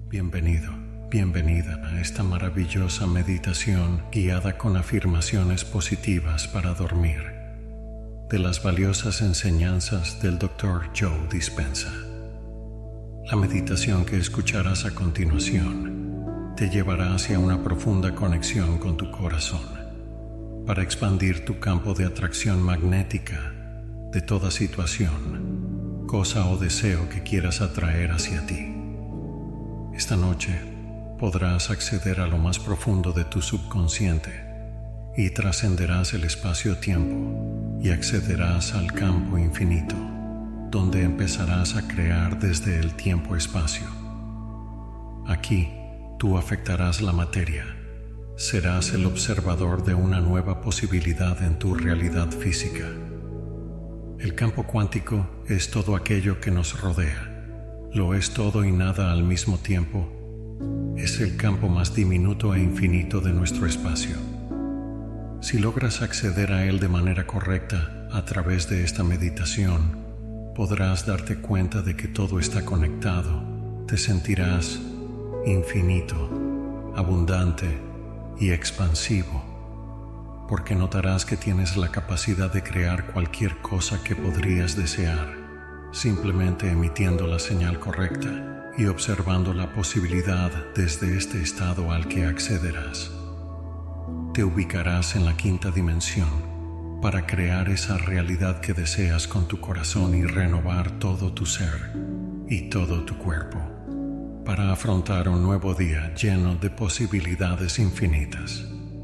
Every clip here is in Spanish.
Bienvenido, bienvenida a esta maravillosa meditación guiada con afirmaciones positivas para dormir, de las valiosas enseñanzas del Dr. Joe Dispenza. La meditación que escucharás a continuación te llevará hacia una profunda conexión con tu corazón, para expandir tu campo de atracción magnética de toda situación, cosa o deseo que quieras atraer hacia ti. Esta noche podrás acceder a lo más profundo de tu subconsciente y trascenderás el espacio-tiempo y accederás al campo infinito, donde empezarás a crear desde el tiempo-espacio. Aquí tú afectarás la materia, serás el observador de una nueva posibilidad en tu realidad física. El campo cuántico es todo aquello que nos rodea. Lo es todo y nada al mismo tiempo. Es el campo más diminuto e infinito de nuestro espacio. Si logras acceder a él de manera correcta a través de esta meditación, podrás darte cuenta de que todo está conectado. Te sentirás infinito, abundante y expansivo, porque notarás que tienes la capacidad de crear cualquier cosa que podrías desear, simplemente emitiendo la señal correcta y observando la posibilidad desde este estado al que accederás. Te ubicarás en la quinta dimensión para crear esa realidad que deseas con tu corazón y renovar todo tu ser y todo tu cuerpo, para afrontar un nuevo día lleno de posibilidades infinitas.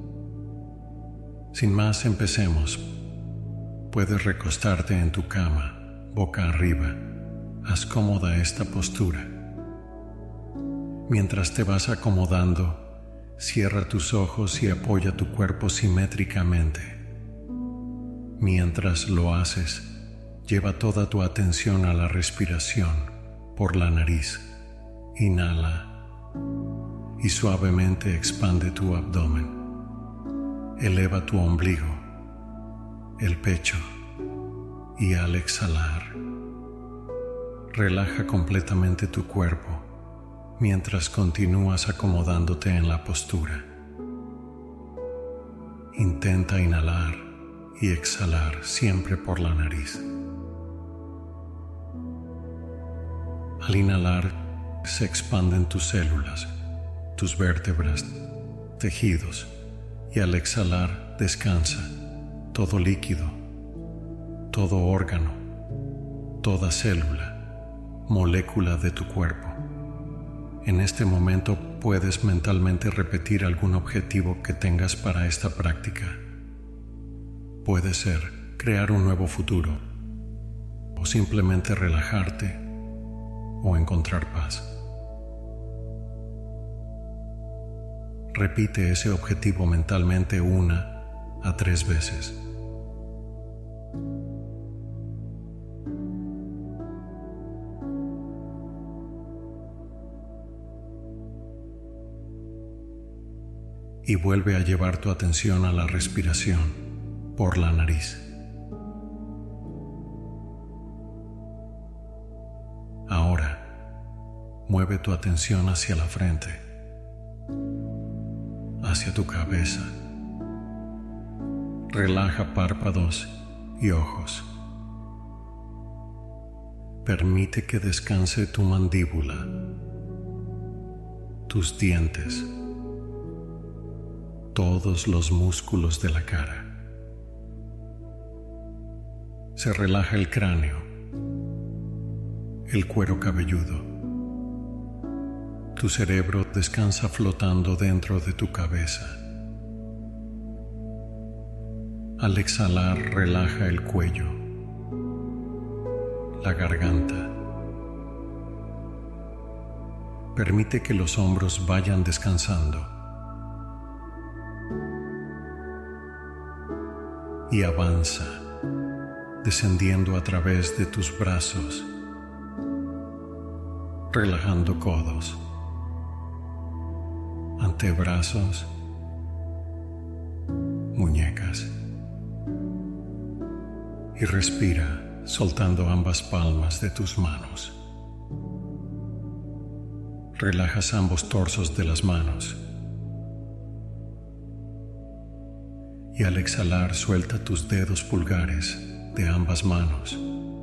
Sin más, empecemos. Puedes recostarte en tu cama, boca arriba. Haz cómoda esta postura. Mientras te vas acomodando, cierra tus ojos y apoya tu cuerpo simétricamente. Mientras lo haces, lleva toda tu atención a la respiración por la nariz. Inhala y suavemente expande tu abdomen. Eleva tu ombligo, el pecho, y al exhalar, relaja completamente tu cuerpo mientras continúas acomodándote en la postura. Intenta inhalar y exhalar siempre por la nariz. Al inhalar, se expanden tus células, tus vértebras, tejidos, y al exhalar, descansa todo líquido, todo órgano, toda célula, molécula de tu cuerpo. En este momento puedes mentalmente repetir algún objetivo que tengas para esta práctica. Puede ser crear un nuevo futuro, o simplemente relajarte, o encontrar paz. Repite ese objetivo mentalmente 1 a 3 veces. Y vuelve a llevar tu atención a la respiración por la nariz. Ahora, mueve tu atención hacia la frente, hacia tu cabeza. Relaja párpados y ojos. Permite que descanse tu mandíbula, tus dientes, todos los músculos de la cara. Se relaja el cráneo, el cuero cabelludo. Tu cerebro descansa flotando dentro de tu cabeza. Al exhalar, relaja el cuello, la garganta. Permite que los hombros vayan descansando. Y avanza, descendiendo a través de tus brazos, relajando codos, antebrazos, muñecas. Y respira soltando ambas palmas de tus manos. Relajas ambos torsos de las manos. Y al exhalar, suelta tus dedos pulgares de ambas manos.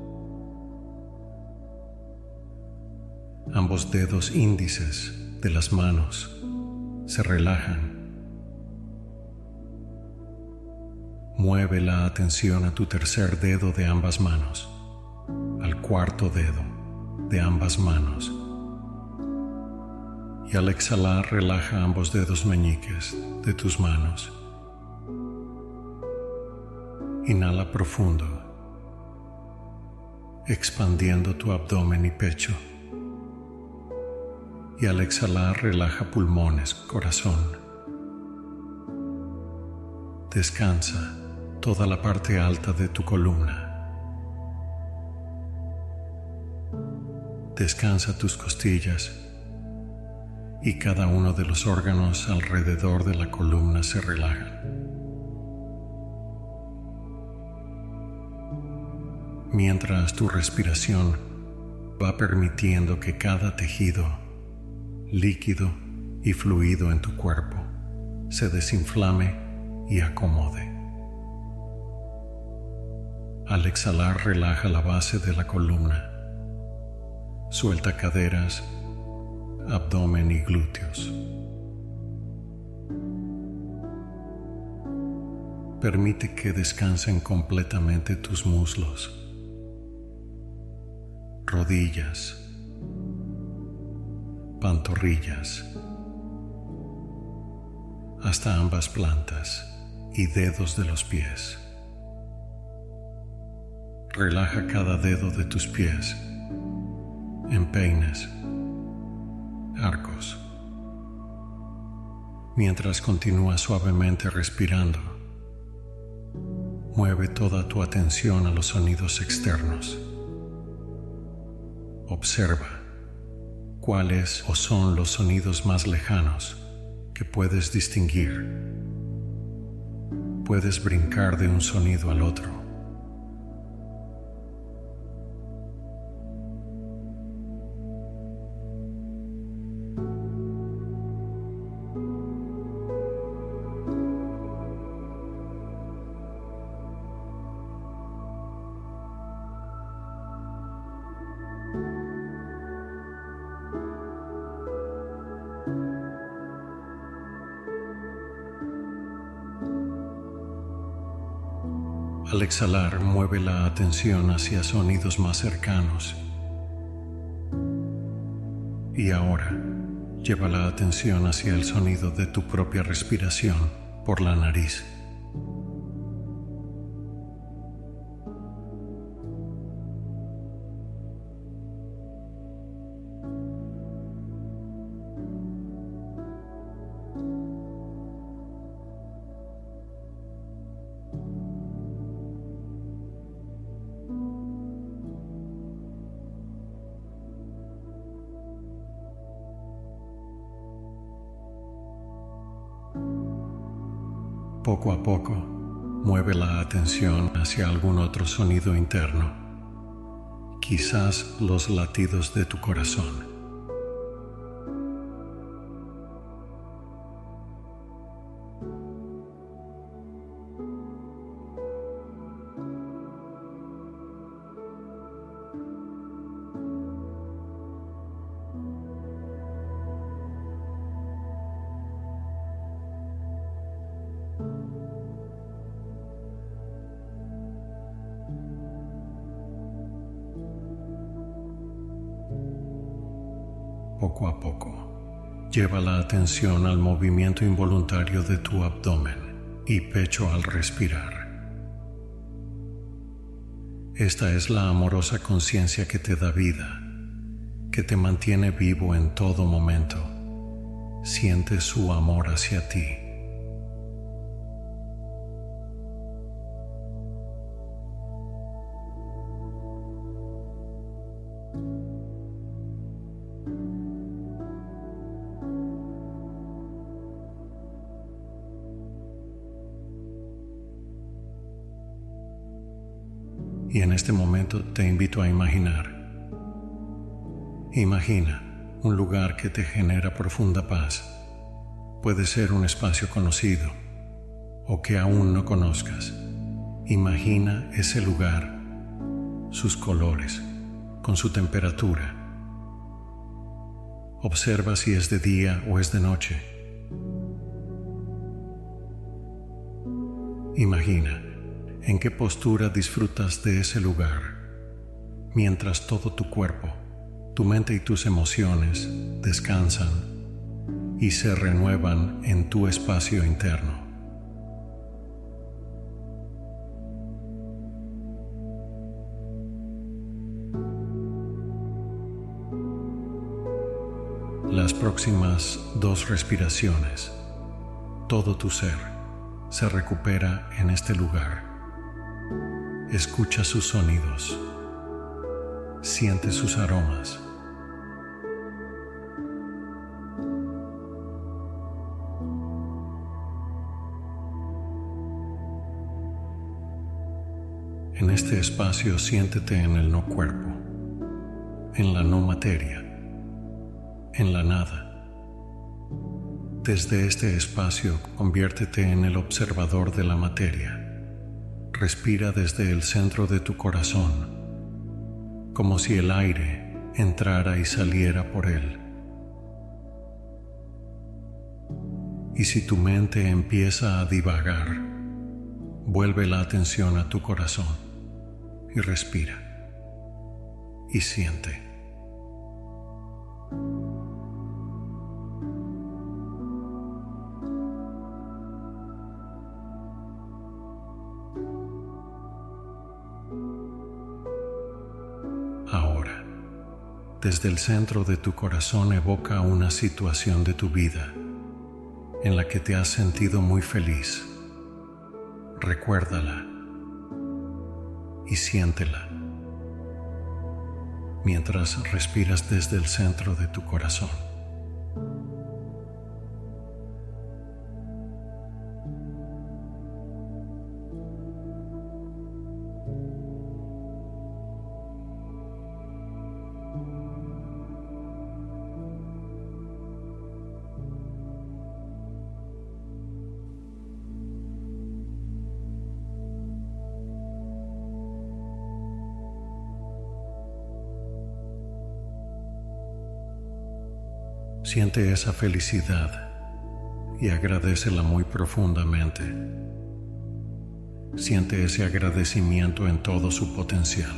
Ambos dedos índices de las manos se relajan. Mueve la atención a tu tercer dedo de ambas manos, al cuarto dedo de ambas manos. Y al exhalar, relaja ambos dedos meñiques de tus manos. Inhala profundo, expandiendo tu abdomen y pecho. Y al exhalar, relaja pulmones, corazón. Descansa toda la parte alta de tu columna. Descansa tus costillas y cada uno de los órganos alrededor de la columna se relajan. Mientras tu respiración va permitiendo que cada tejido, líquido y fluido en tu cuerpo se desinflame y acomode. Al exhalar, relaja la base de la columna. Suelta caderas, abdomen y glúteos. Permite que descansen completamente tus muslos, rodillas, pantorrillas, hasta ambas plantas y dedos de los pies. Relaja cada dedo de tus pies, empeines, arcos. Mientras continúas suavemente respirando, mueve toda tu atención a los sonidos externos. Observa cuáles o son los sonidos más lejanos que puedes distinguir. Puedes brincar de un sonido al otro. Al exhalar, mueve la atención hacia sonidos más cercanos. Y ahora, lleva la atención hacia el sonido de tu propia respiración por la nariz. Poco a poco, mueve la atención hacia algún otro sonido interno, quizás los latidos de tu corazón. Poco a poco, lleva la atención al movimiento involuntario de tu abdomen y pecho al respirar. Esta es la amorosa conciencia que te da vida, que te mantiene vivo en todo momento. Siente su amor hacia ti. Y en este momento te invito a imaginar. Imagina un lugar que te genera profunda paz. Puede ser un espacio conocido o que aún no conozcas. Imagina ese lugar, sus colores, con su temperatura. Observa si es de día o es de noche. Imagina en qué postura disfrutas de ese lugar, mientras todo tu cuerpo, tu mente y tus emociones descansan y se renuevan en tu espacio interno. Las próximas 2 respiraciones, todo tu ser se recupera en este lugar. Escucha sus sonidos, siente sus aromas. En este espacio siéntete en el no cuerpo, en la no materia, en la nada. Desde este espacio, conviértete en el observador de la materia. Respira desde el centro de tu corazón, como si el aire entrara y saliera por él. Y si tu mente empieza a divagar, vuelve la atención a tu corazón y respira y siente. Ahora, desde el centro de tu corazón evoca una situación de tu vida en la que te has sentido muy feliz. Recuérdala y siéntela mientras respiras desde el centro de tu corazón. Siente esa felicidad y agradécela muy profundamente. Siente ese agradecimiento en todo su potencial.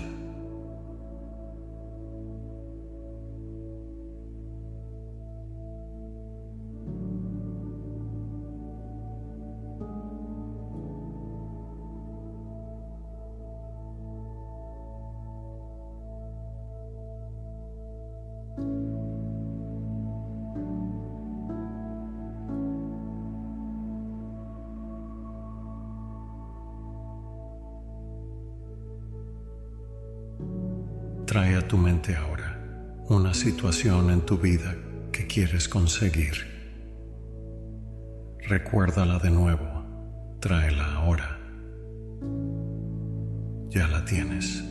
Trae a tu mente ahora una situación en tu vida que quieres conseguir. Recuérdala de nuevo, tráela ahora. Ya la tienes.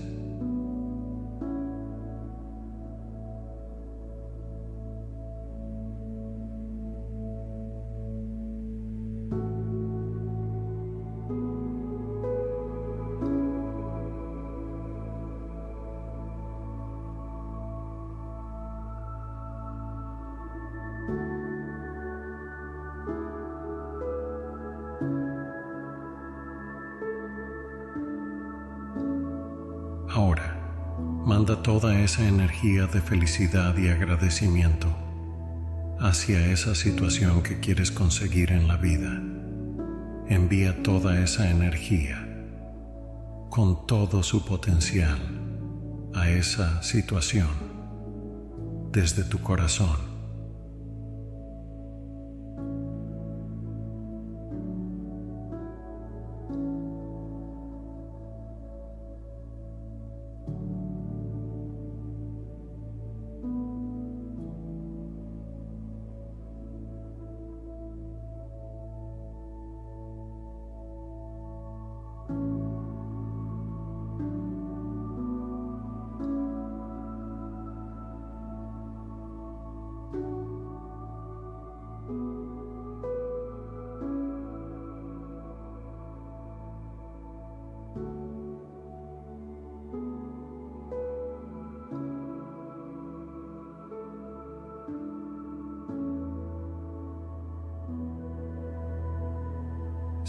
Ahora, manda toda esa energía de felicidad y agradecimiento hacia esa situación que quieres conseguir en la vida. Envía toda esa energía con todo su potencial a esa situación desde tu corazón.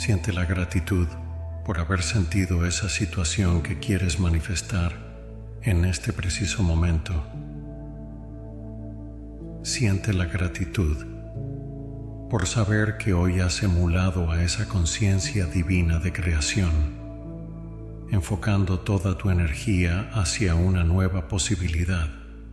Siente la gratitud por haber sentido esa situación que quieres manifestar en este preciso momento. Siente la gratitud por saber que hoy has emulado a esa conciencia divina de creación, enfocando toda tu energía hacia una nueva posibilidad.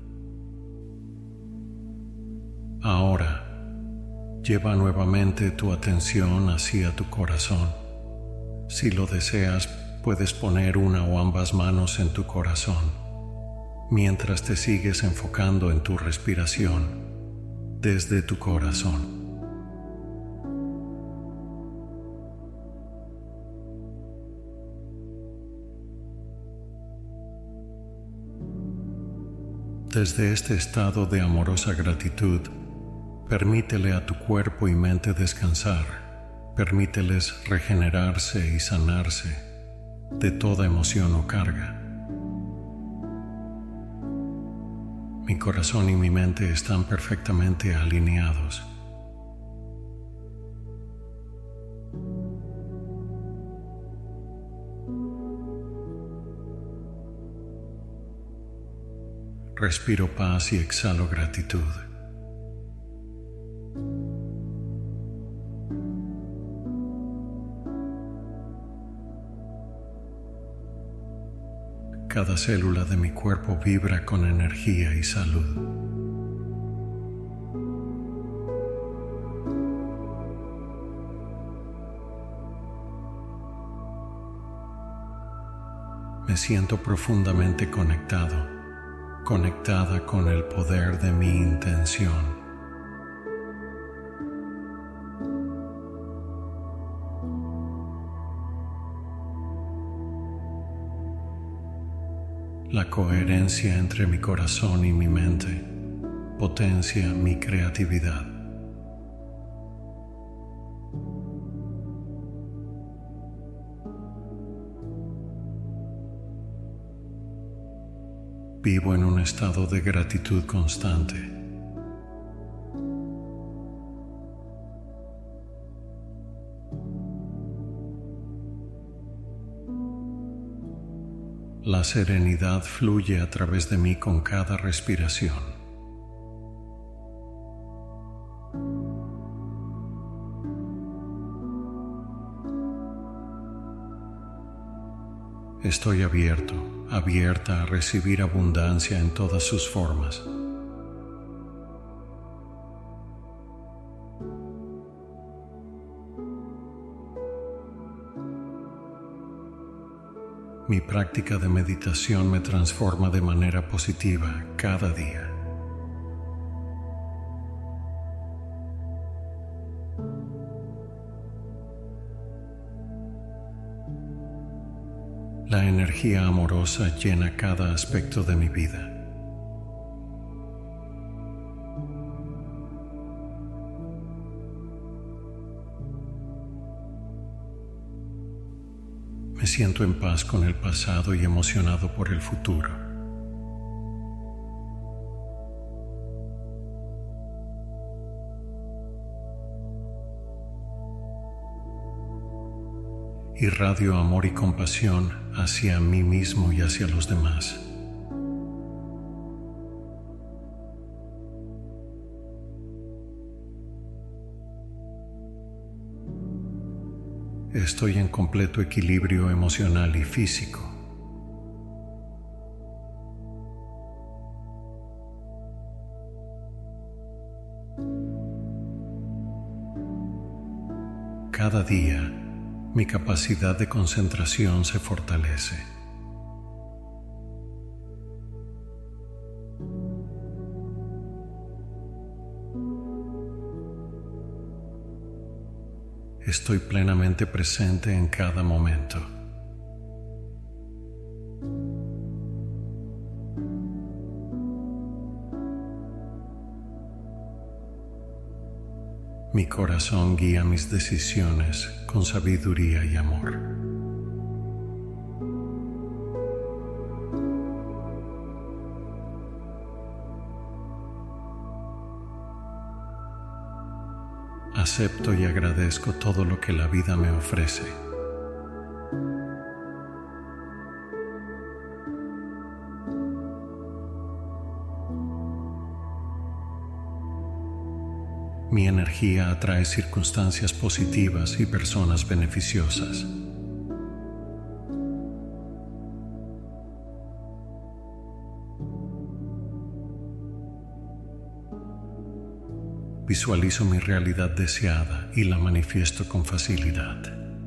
Ahora, lleva nuevamente tu atención hacia tu corazón. Si lo deseas, puedes poner una o ambas manos en tu corazón, mientras te sigues enfocando en tu respiración desde tu corazón. Desde este estado de amorosa gratitud, permítele a tu cuerpo y mente descansar. Permíteles regenerarse y sanarse de toda emoción o carga. Mi corazón y mi mente están perfectamente alineados. Respiro paz y exhalo gratitud. Cada célula de mi cuerpo vibra con energía y salud. Me siento profundamente conectada con el poder de mi intención. La coherencia entre mi corazón y mi mente potencia mi creatividad. Vivo en un estado de gratitud constante. La serenidad fluye a través de mí con cada respiración. Estoy abierta a recibir abundancia en todas sus formas. Mi práctica de meditación me transforma de manera positiva cada día. La energía amorosa llena cada aspecto de mi vida. Me siento en paz con el pasado y emocionado por el futuro. Irradio amor y compasión hacia mí mismo y hacia los demás. Estoy en completo equilibrio emocional y físico. Cada día, mi capacidad de concentración se fortalece. Estoy plenamente presente en cada momento. Mi corazón guía mis decisiones con sabiduría y amor. Acepto y agradezco todo lo que la vida me ofrece. Mi energía atrae circunstancias positivas y personas beneficiosas. Visualizo mi realidad deseada y la manifiesto con facilidad.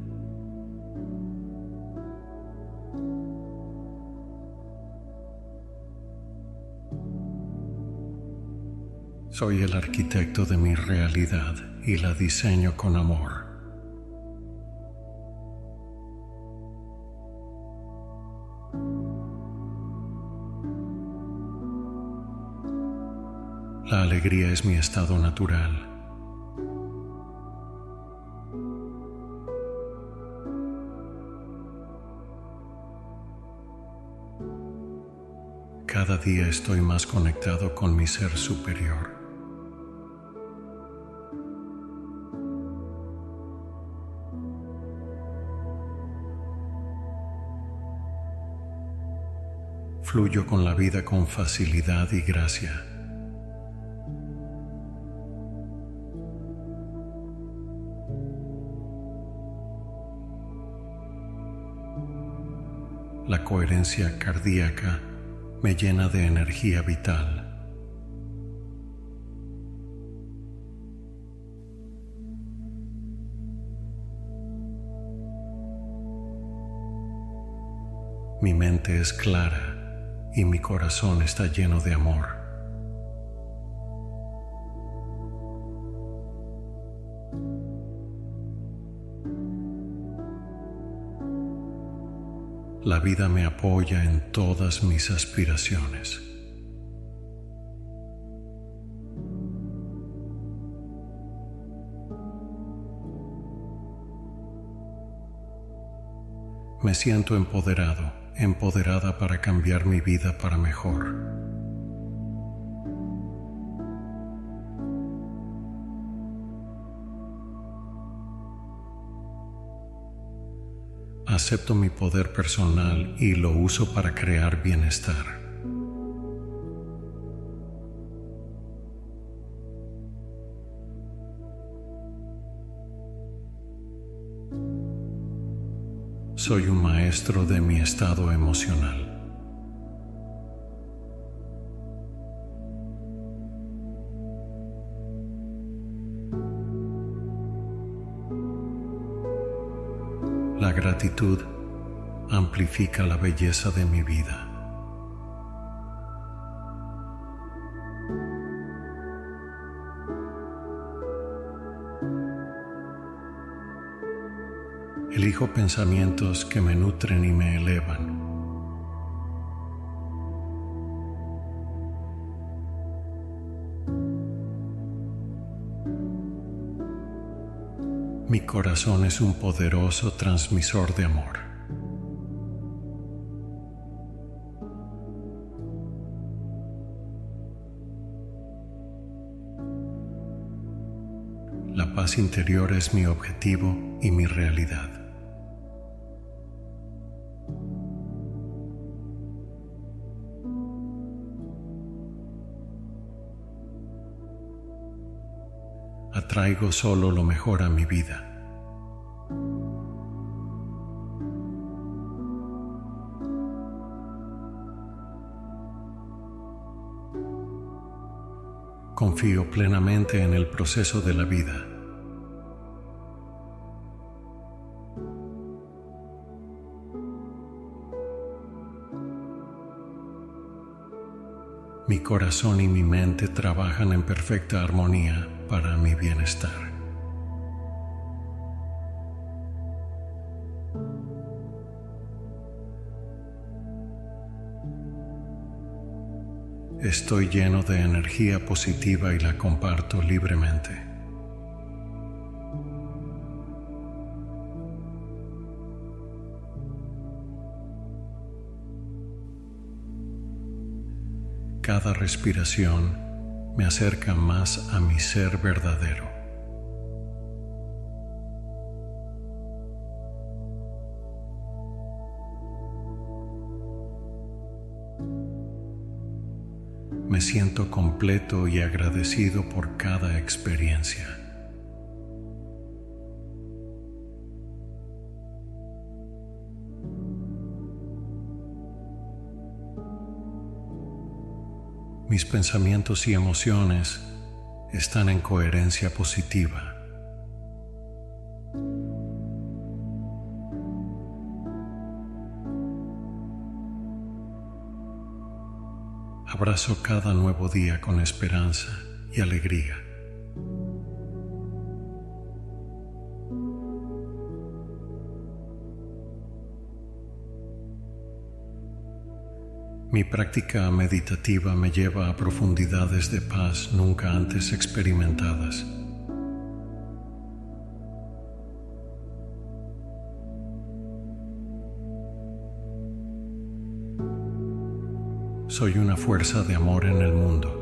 Soy el arquitecto de mi realidad y la diseño con amor. La alegría es mi estado natural. Cada día estoy más conectado con mi ser superior. Fluyo con la vida con facilidad y gracia. La coherencia cardíaca me llena de energía vital. Mi mente es clara y mi corazón está lleno de amor. La vida me apoya en todas mis aspiraciones. Me siento empoderado, empoderada para cambiar mi vida para mejor. Acepto mi poder personal y lo uso para crear bienestar. Soy un maestro de mi estado emocional. La gratitud amplifica la belleza de mi vida. Elijo pensamientos que me nutren y me elevan. Mi corazón es un poderoso transmisor de amor. La paz interior es mi objetivo y mi realidad. Atraigo solo lo mejor a mi vida. Confío plenamente en el proceso de la vida. Mi corazón y mi mente trabajan en perfecta armonía para mi bienestar. Estoy lleno de energía positiva y la comparto libremente. Cada respiración me acerca más a mi ser verdadero. me siento completo y agradecido por cada experiencia. Mis pensamientos y emociones están en coherencia positiva. Abrazo cada nuevo día con esperanza y alegría. Mi práctica meditativa me lleva a profundidades de paz nunca antes experimentadas. Soy una fuerza de amor en el mundo.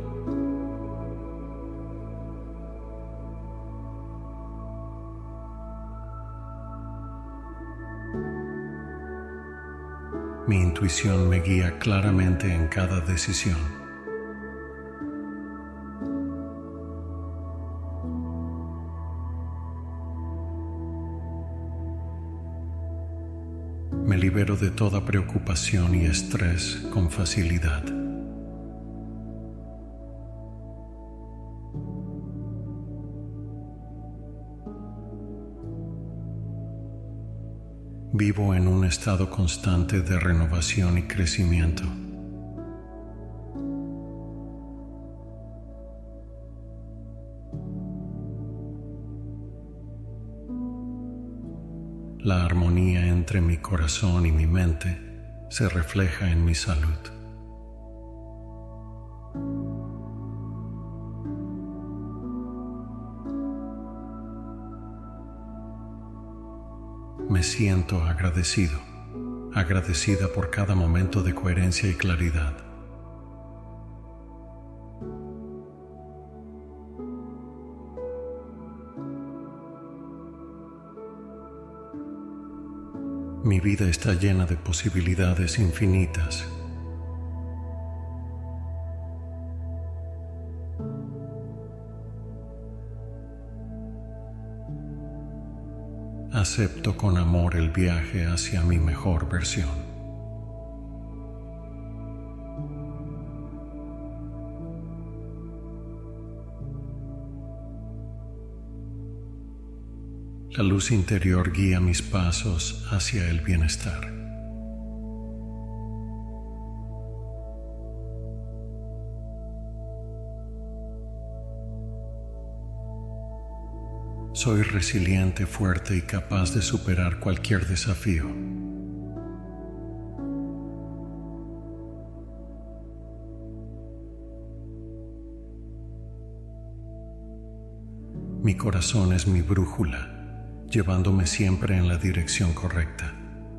Mi intuición me guía claramente en cada decisión. Me libero de toda preocupación y estrés con facilidad. Vivo en un estado constante de renovación y crecimiento. La armonía entre mi corazón y mi mente se refleja en mi salud. Me siento agradecida por cada momento de coherencia y claridad. Mi vida está llena de posibilidades infinitas. Acepto con amor el viaje hacia mi mejor versión. La luz interior guía mis pasos hacia el bienestar. Soy resiliente, fuerte y capaz de superar cualquier desafío. Mi corazón es mi brújula, llevándome siempre en la dirección correcta.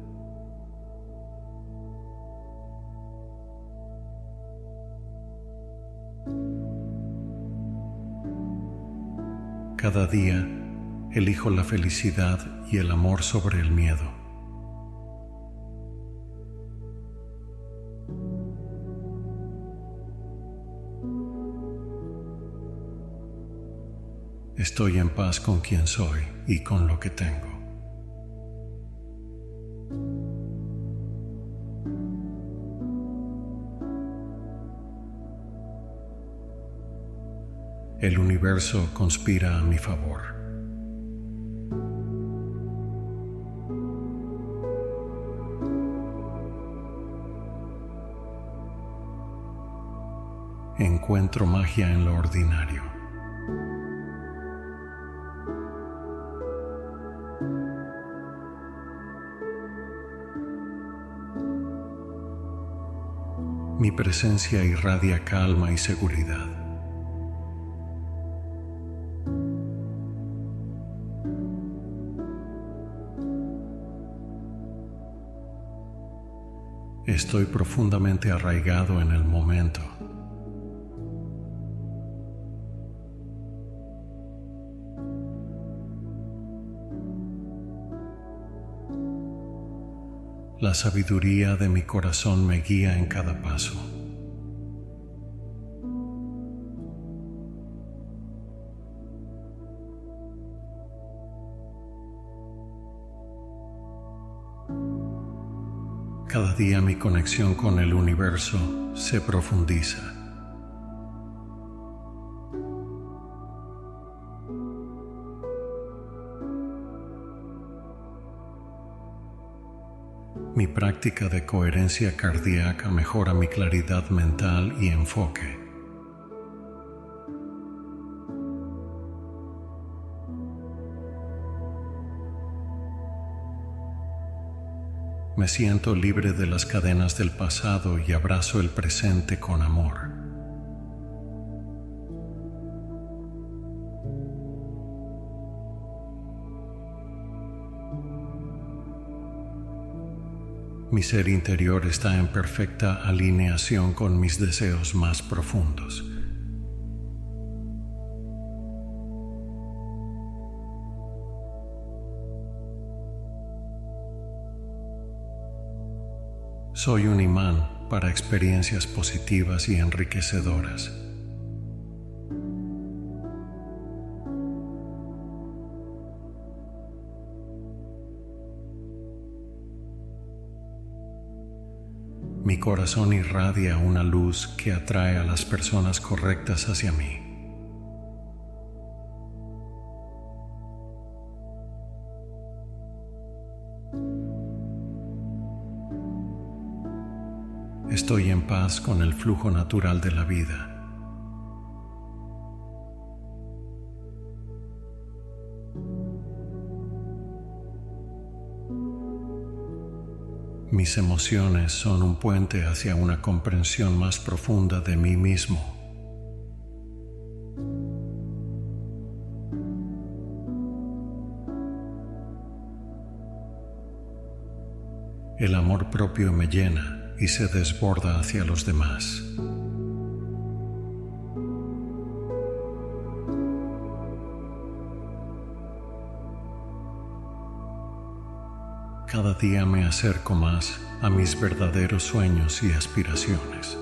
Cada día elijo la felicidad y el amor sobre el miedo. Estoy en paz con quien soy y con lo que tengo. El universo conspira a mi favor. Encuentro magia en lo ordinario. Mi presencia irradia calma y seguridad. Estoy profundamente arraigado en el momento. La sabiduría de mi corazón me guía en cada paso. Cada día mi conexión con el universo se profundiza. Mi práctica de coherencia cardíaca mejora mi claridad mental y enfoque. Me siento libre de las cadenas del pasado y abrazo el presente con amor. Mi ser interior está en perfecta alineación con mis deseos más profundos. Soy un imán para experiencias positivas y enriquecedoras. Mi corazón irradia una luz que atrae a las personas correctas hacia mí. Estoy en paz con el flujo natural de la vida. Mis emociones son un puente hacia una comprensión más profunda de mí mismo. El amor propio me llena y se desborda hacia los demás. Cada día me acerco más a mis verdaderos sueños y aspiraciones.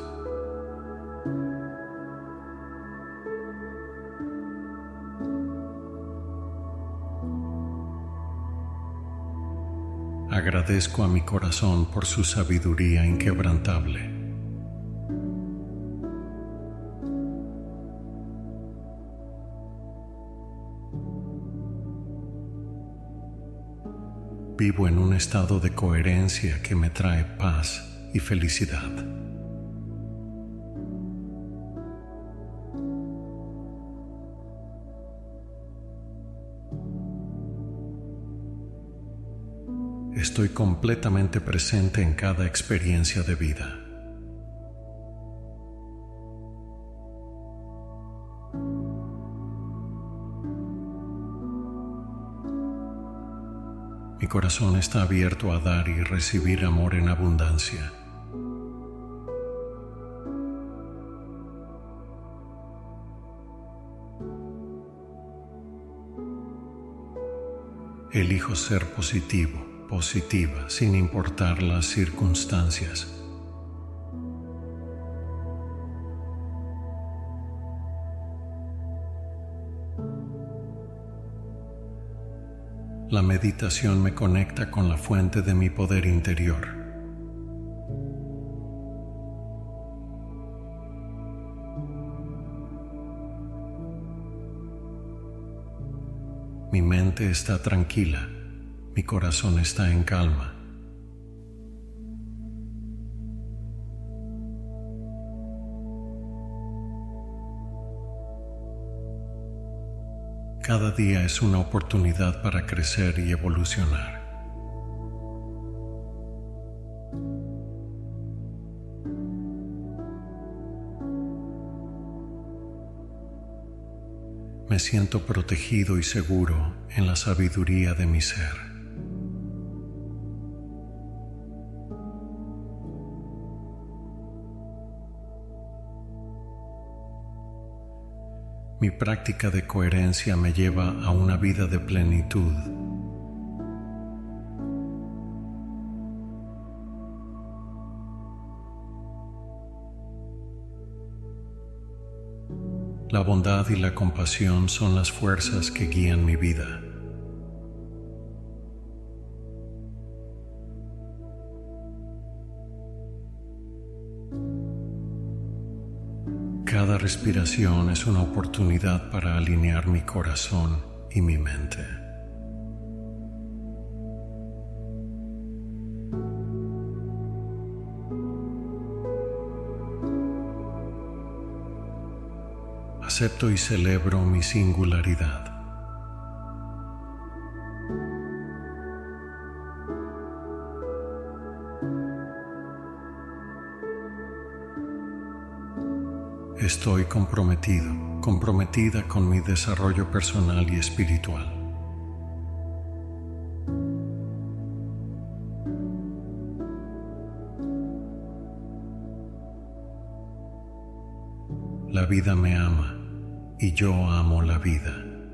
Agradezco a mi corazón por su sabiduría inquebrantable. Vivo en un estado de coherencia que me trae paz y felicidad. Estoy completamente presente en cada experiencia de vida. Mi corazón está abierto a dar y recibir amor en abundancia. Elijo ser positivo, positiva, sin importar las circunstancias. La meditación me conecta con la fuente de mi poder interior. Mi mente está tranquila, mi corazón está en calma. Cada día es una oportunidad para crecer y evolucionar. Me siento protegido y seguro en la sabiduría de mi ser. Mi práctica de coherencia me lleva a una vida de plenitud. La bondad y la compasión son las fuerzas que guían mi vida. respiración es una oportunidad para alinear mi corazón y mi mente. Acepto y celebro mi singularidad. Estoy comprometida con mi desarrollo personal y espiritual. La vida me ama y yo amo la vida.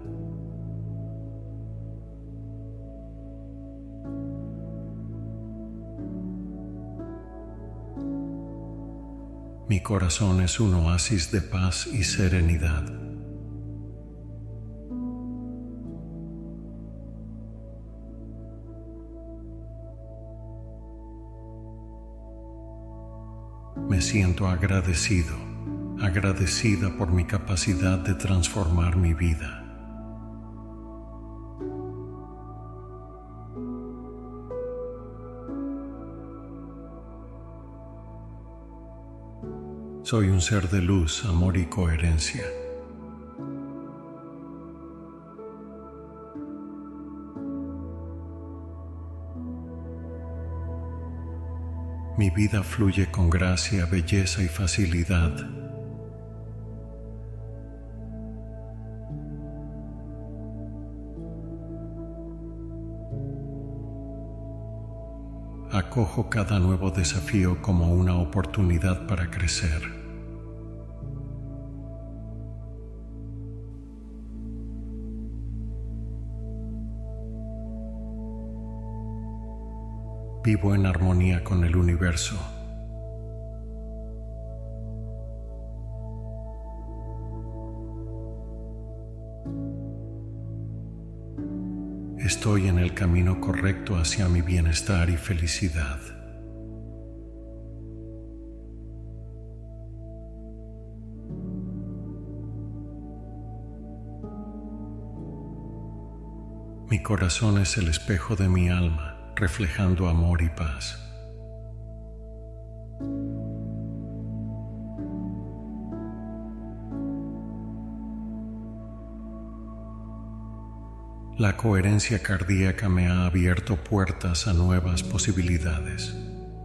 Mi corazón es un oasis de paz y serenidad. Me siento agradecida por mi capacidad de transformar mi vida. Soy un ser de luz, amor y coherencia. Mi vida fluye con gracia, belleza y facilidad. Acojo cada nuevo desafío como una oportunidad para crecer. Vivo en armonía con el universo. Estoy en el camino correcto hacia mi bienestar y felicidad. Mi corazón es el espejo de mi alma, reflejando amor y paz. La coherencia cardíaca me ha abierto puertas a nuevas posibilidades.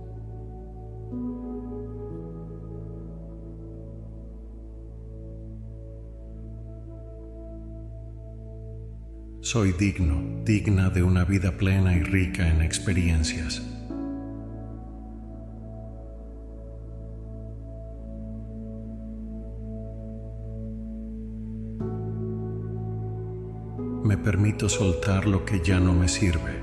Soy digna de una vida plena y rica en experiencias. Me permito soltar lo que ya no me sirve.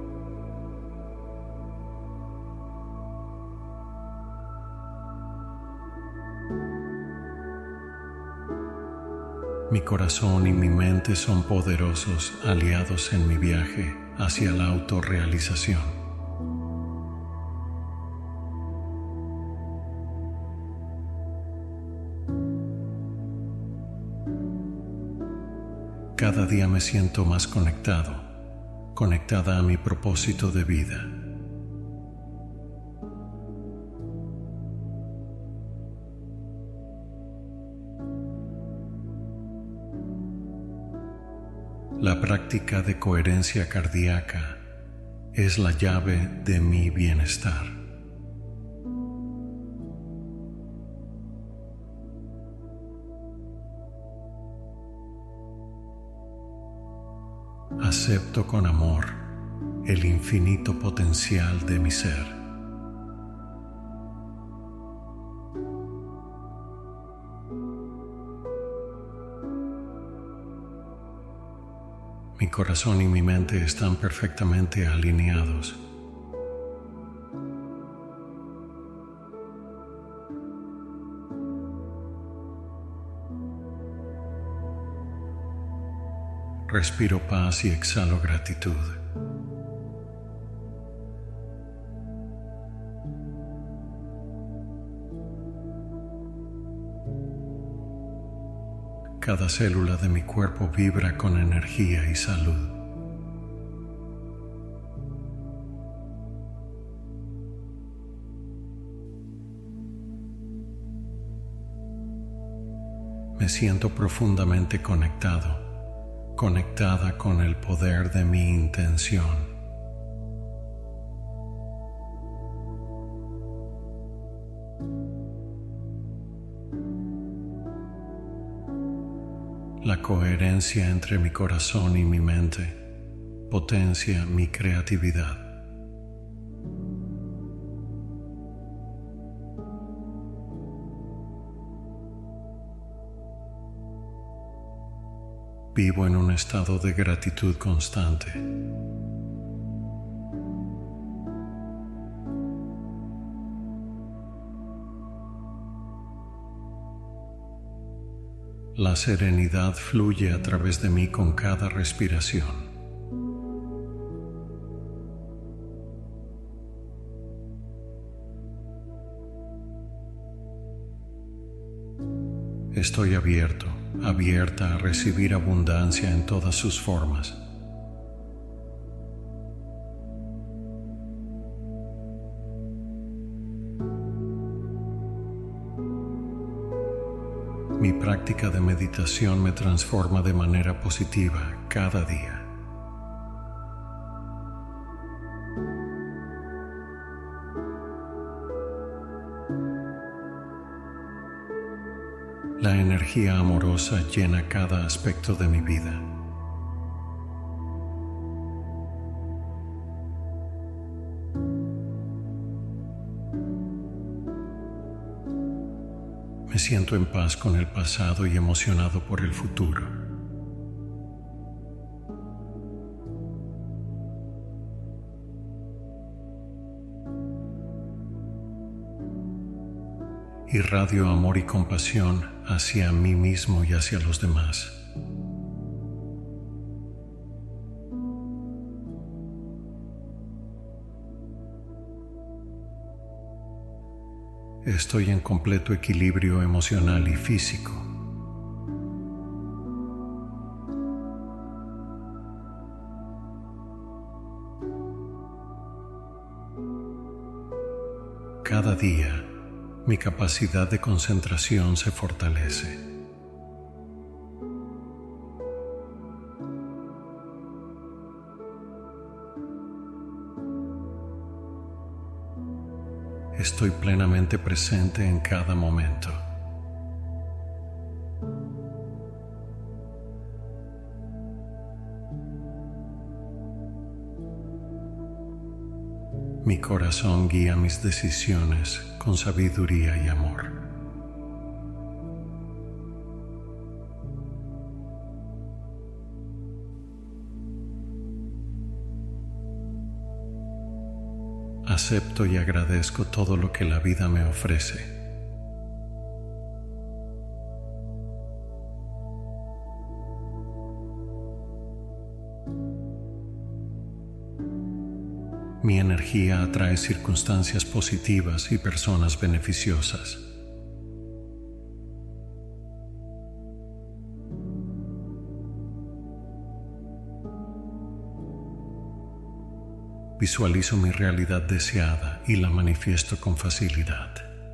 Mi corazón y mi mente son poderosos aliados en mi viaje hacia la autorrealización. Cada día me siento más conectada a mi propósito de vida. La práctica de coherencia cardíaca es la llave de mi bienestar. Acepto con amor el infinito potencial de mi ser. Mi corazón y mi mente están perfectamente alineados. Respiro paz y exhalo gratitud. Cada célula de mi cuerpo vibra con energía y salud. Me siento profundamente conectada con el poder de mi intención. La coherencia entre mi corazón y mi mente potencia mi creatividad. Vivo en un estado de gratitud constante. La serenidad fluye a través de mí con cada respiración. Estoy abierta a recibir abundancia en todas sus formas. Mi práctica de meditación me transforma de manera positiva cada día. La energía amorosa llena cada aspecto de mi vida. Me siento en paz con el pasado y emocionado por el futuro. Irradio amor y compasión hacia mí mismo y hacia los demás. Estoy en completo equilibrio emocional y físico. Cada día, mi capacidad de concentración se fortalece. Estoy plenamente presente en cada momento. Mi corazón guía mis decisiones con sabiduría y amor. Acepto y agradezco todo lo que la vida me ofrece. Mi energía atrae circunstancias positivas y personas beneficiosas. Visualizo mi realidad deseada y la manifiesto con facilidad.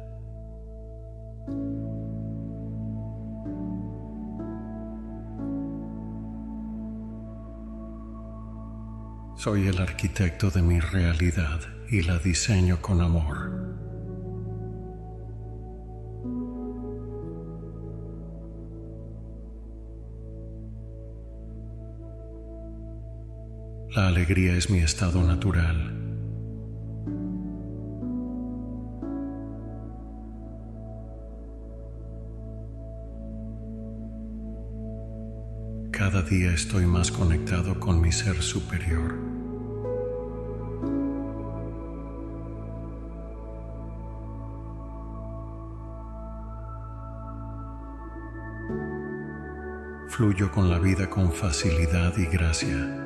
Soy el arquitecto de mi realidad y la diseño con amor. La alegría es mi estado natural. Cada día estoy más conectado con mi ser superior. Fluyo con la vida con facilidad y gracia.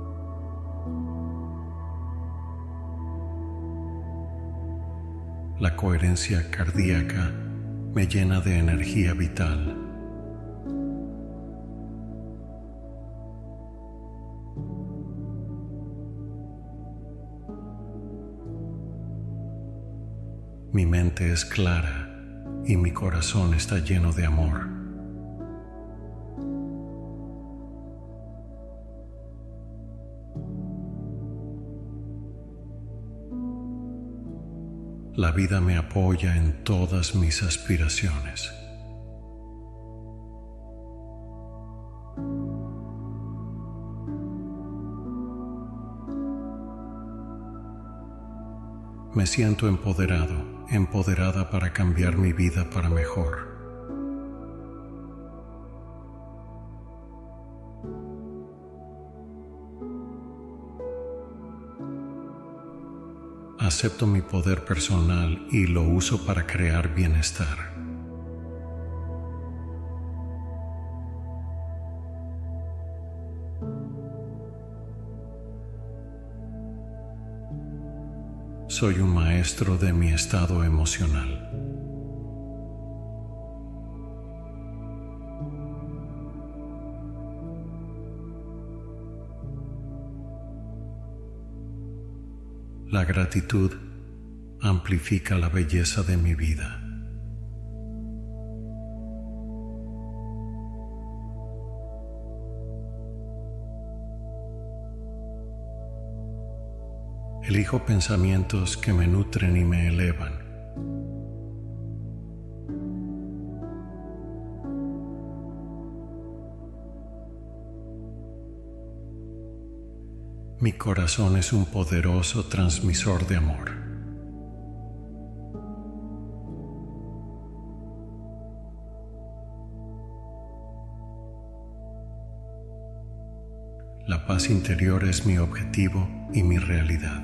La la coherencia cardíaca me llena de energía vital. Mi mente es clara y mi corazón está lleno de amor. La vida me apoya en todas mis aspiraciones. Me siento empoderado, empoderada para cambiar mi vida para mejor. Acepto mi poder personal y lo uso para crear bienestar. Soy un maestro de mi estado emocional. La gratitud amplifica la belleza de mi vida. Elijo pensamientos que me nutren y me elevan. Mi corazón es un poderoso transmisor de amor. La paz interior es mi objetivo y mi realidad.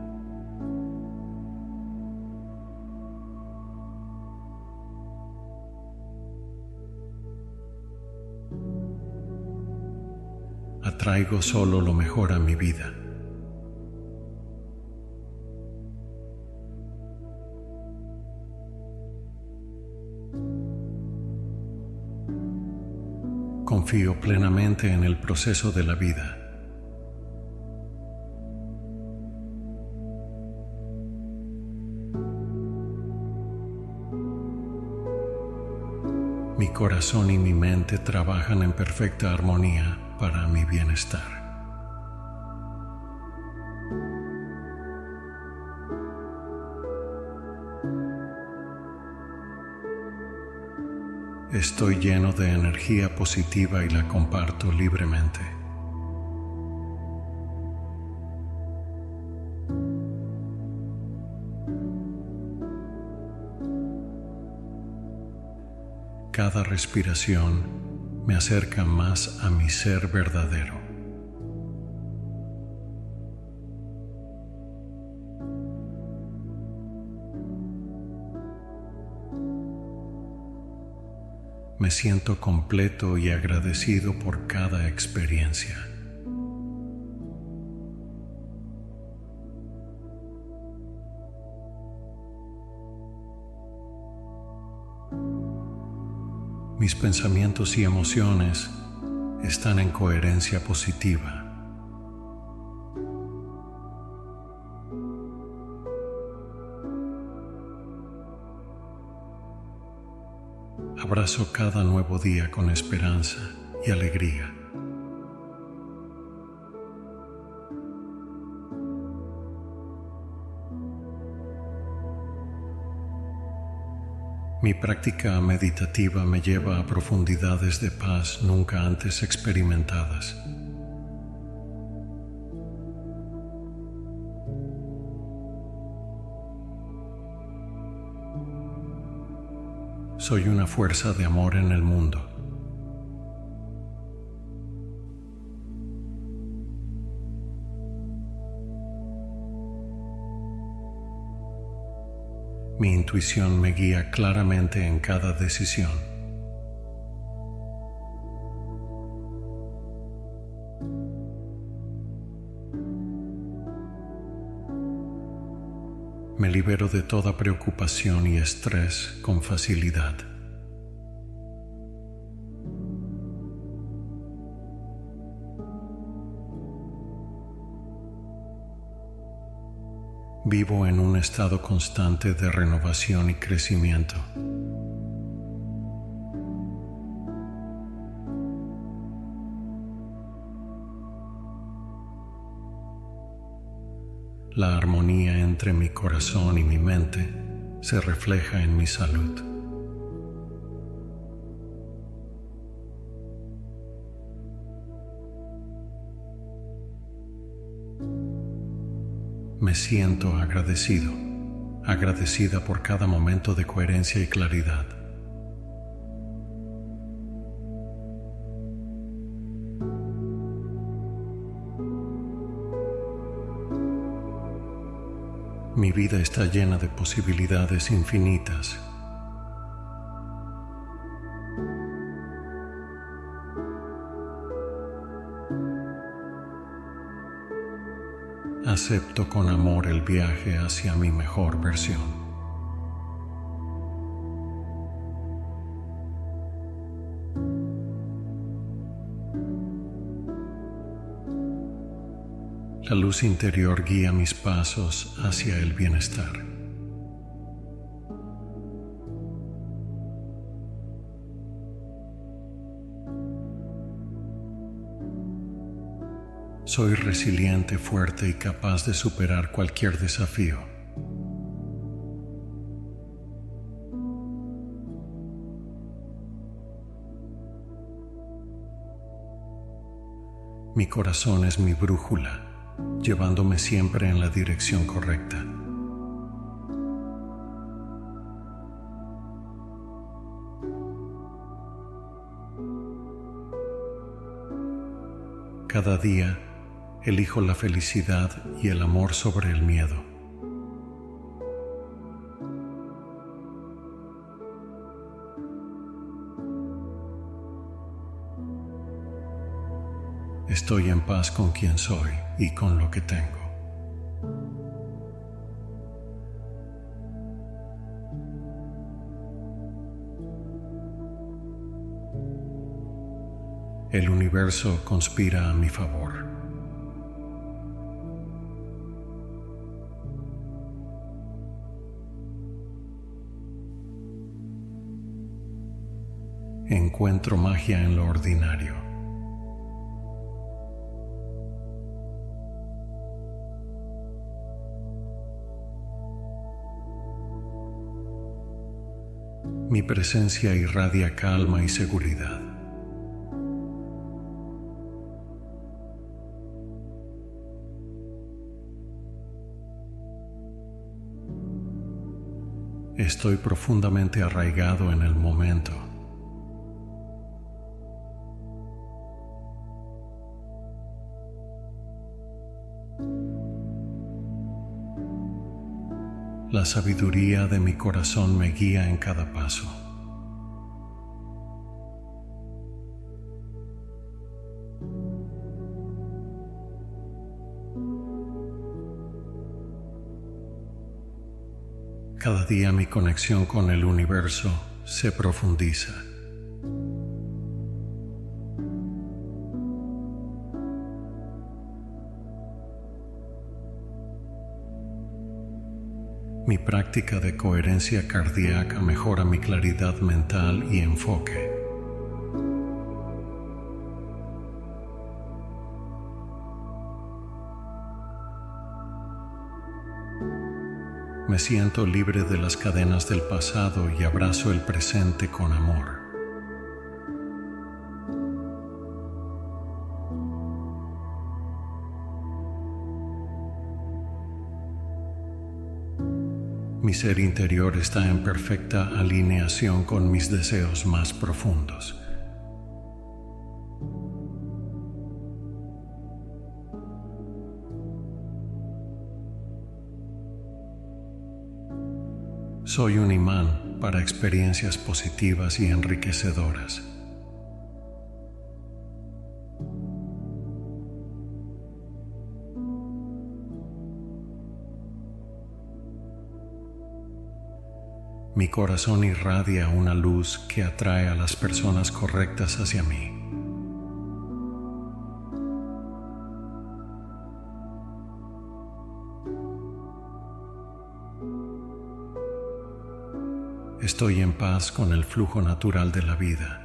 Atraigo solo lo mejor a mi vida. Confío plenamente en el proceso de la vida. Mi corazón y mi mente trabajan en perfecta armonía para mi bienestar. Estoy lleno de energía positiva y la comparto libremente. Cada respiración me acerca más a mi ser verdadero. Me siento completo y agradecido por cada experiencia. Mis pensamientos y emociones están en coherencia positiva. Abrazo cada nuevo día con esperanza y alegría. Mi práctica meditativa me lleva a profundidades de paz nunca antes experimentadas. Soy una fuerza de amor en el mundo. Mi intuición me guía claramente en cada decisión. Me libero de toda preocupación y estrés con facilidad. Vivo en un estado constante de renovación y crecimiento. La armonía entre mi corazón y mi mente se refleja en mi salud. Me siento agradecida por cada momento de coherencia y claridad. Mi vida está llena de posibilidades infinitas. Acepto con amor el viaje hacia mi mejor versión. La luz interior guía mis pasos hacia el bienestar. Soy resiliente, fuerte y capaz de superar cualquier desafío. Mi corazón es mi brújula, llevándome siempre en la dirección correcta. Cada día elijo la felicidad y el amor sobre el miedo. Estoy en paz con quien soy y con lo que tengo. El universo conspira a mi favor. Encuentro magia en lo ordinario. Mi presencia irradia calma y seguridad. Estoy profundamente arraigado en el momento. La sabiduría de mi corazón me guía en cada paso. Cada día mi conexión con el universo se profundiza. Mi práctica de coherencia cardíaca mejora mi claridad mental y enfoque. Me siento libre de las cadenas del pasado y abrazo el presente con amor. Mi ser interior está en perfecta alineación con mis deseos más profundos. Soy un imán para experiencias positivas y enriquecedoras. Mi corazón irradia una luz que atrae a las personas correctas hacia mí. Estoy en paz con el flujo natural de la vida.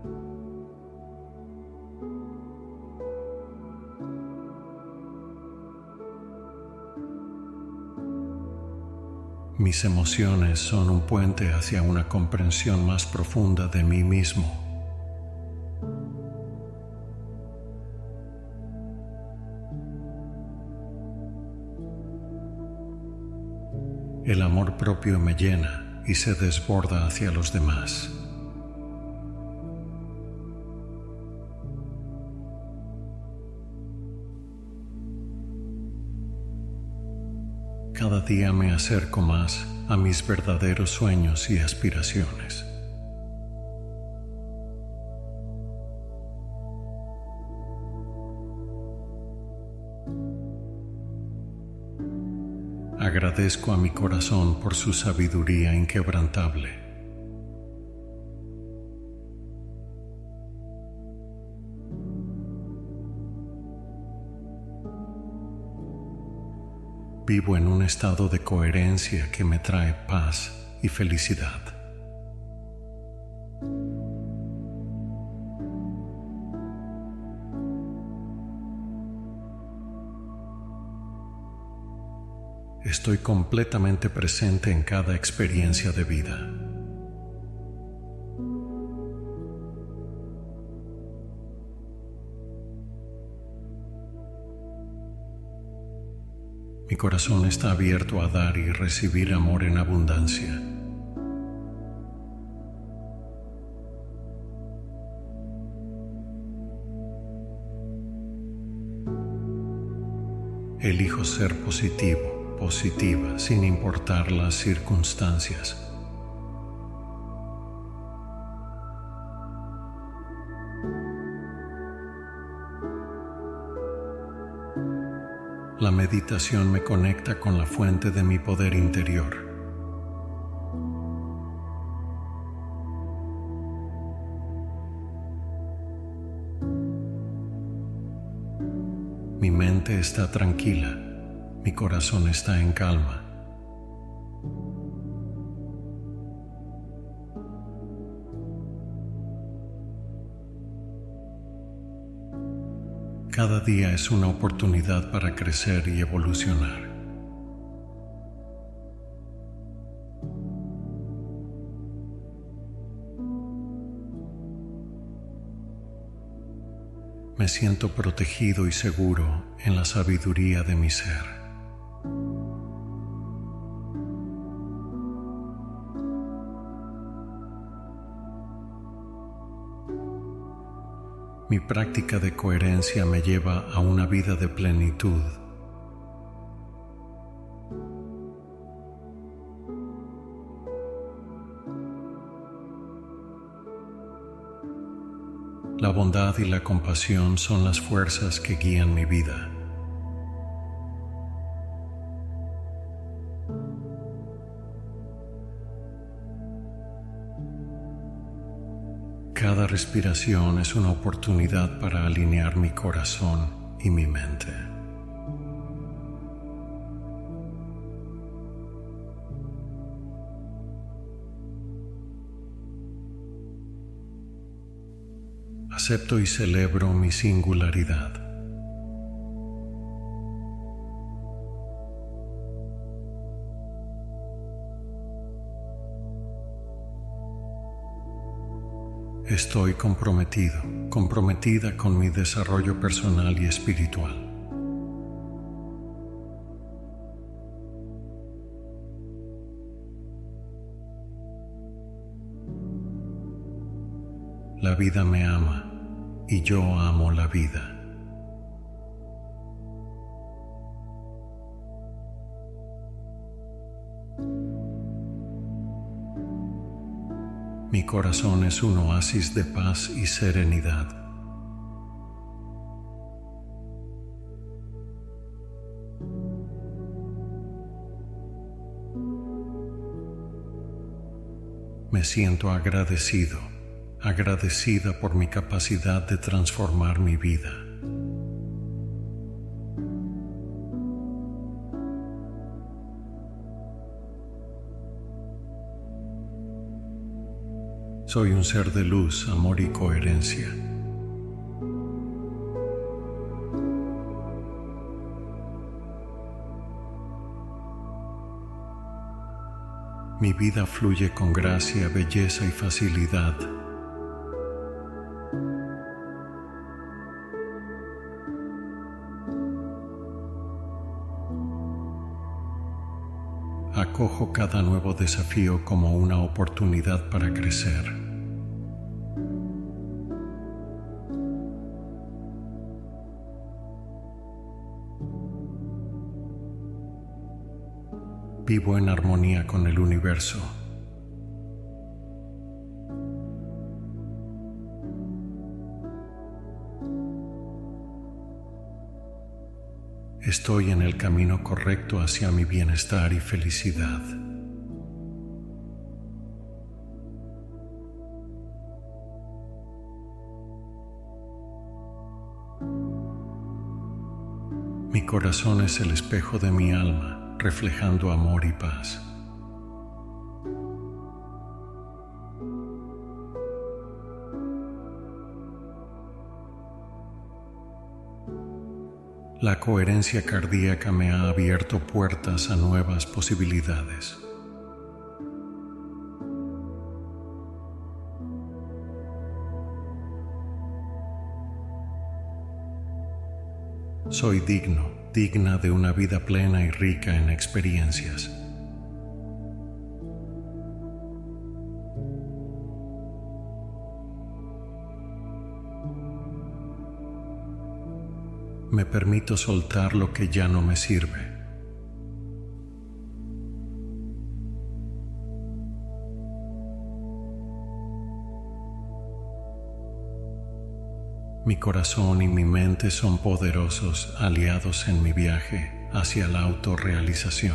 Mis emociones son un puente hacia una comprensión más profunda de mí mismo. El amor propio me llena y se desborda hacia los demás. Cada día me acerco más a mis verdaderos sueños y aspiraciones. Agradezco a mi corazón por su sabiduría inquebrantable. Vivo en un estado de coherencia que me trae paz y felicidad. Estoy completamente presente en cada experiencia de vida. Mi corazón está abierto a dar y recibir amor en abundancia. Elijo ser positivo, positiva, sin importar las circunstancias. La meditación me conecta con la fuente de mi poder interior. Mi mente está tranquila, mi corazón está en calma. Cada día es una oportunidad para crecer y evolucionar. Me siento protegido y seguro en la sabiduría de mi ser. Mi práctica de coherencia me lleva a una vida de plenitud. La bondad y la compasión son las fuerzas que guían mi vida. Cada respiración es una oportunidad para alinear mi corazón y mi mente. Acepto y celebro mi singularidad. Estoy comprometida con mi desarrollo personal y espiritual. La vida me ama y yo amo la vida. Mi corazón es un oasis de paz y serenidad. Me siento agradecida por mi capacidad de transformar mi vida. Soy un ser de luz, amor y coherencia. Mi vida fluye con gracia, belleza y facilidad. Acojo cada nuevo desafío como una oportunidad para crecer. Vivo en armonía con el universo. Estoy en el camino correcto hacia mi bienestar y felicidad. Mi corazón es el espejo de mi alma, reflejando amor y paz. La coherencia cardíaca me ha abierto puertas a nuevas posibilidades. Soy digna de una vida plena y rica en experiencias. Me permito soltar lo que ya no me sirve. Mi corazón y mi mente son poderosos aliados en mi viaje hacia la autorrealización.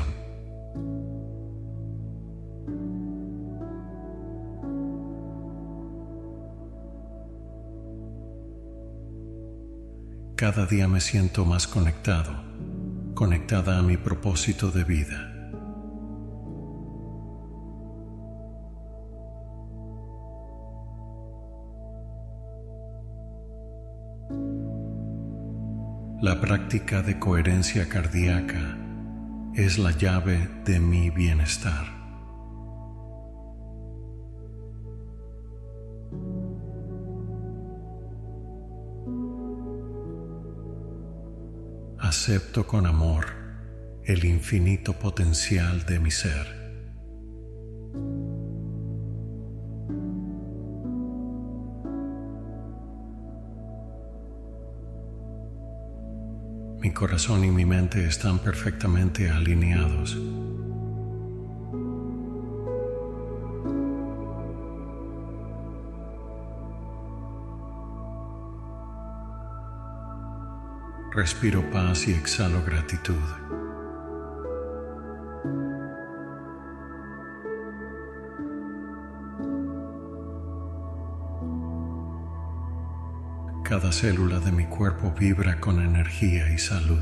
Cada día me siento más conectada a mi propósito de vida. La práctica de coherencia cardíaca es la llave de mi bienestar. Acepto con amor el infinito potencial de mi ser. Mi corazón y mi mente están perfectamente alineados. Respiro paz y exhalo gratitud. Cada célula de mi cuerpo vibra con energía y salud.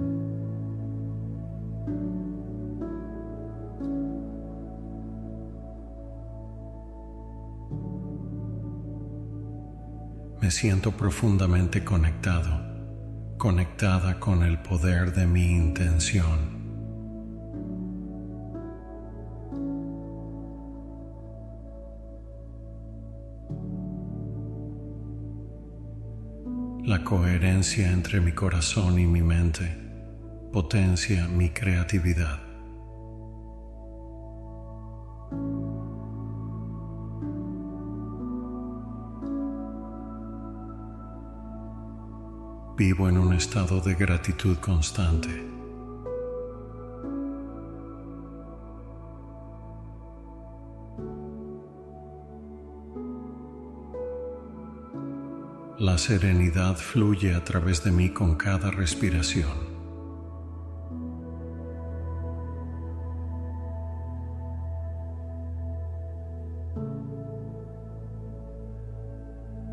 Me siento profundamente conectada con el poder de mi intención. La coherencia entre mi corazón y mi mente potencia mi creatividad. Vivo en un estado de gratitud constante. La serenidad fluye a través de mí con cada respiración.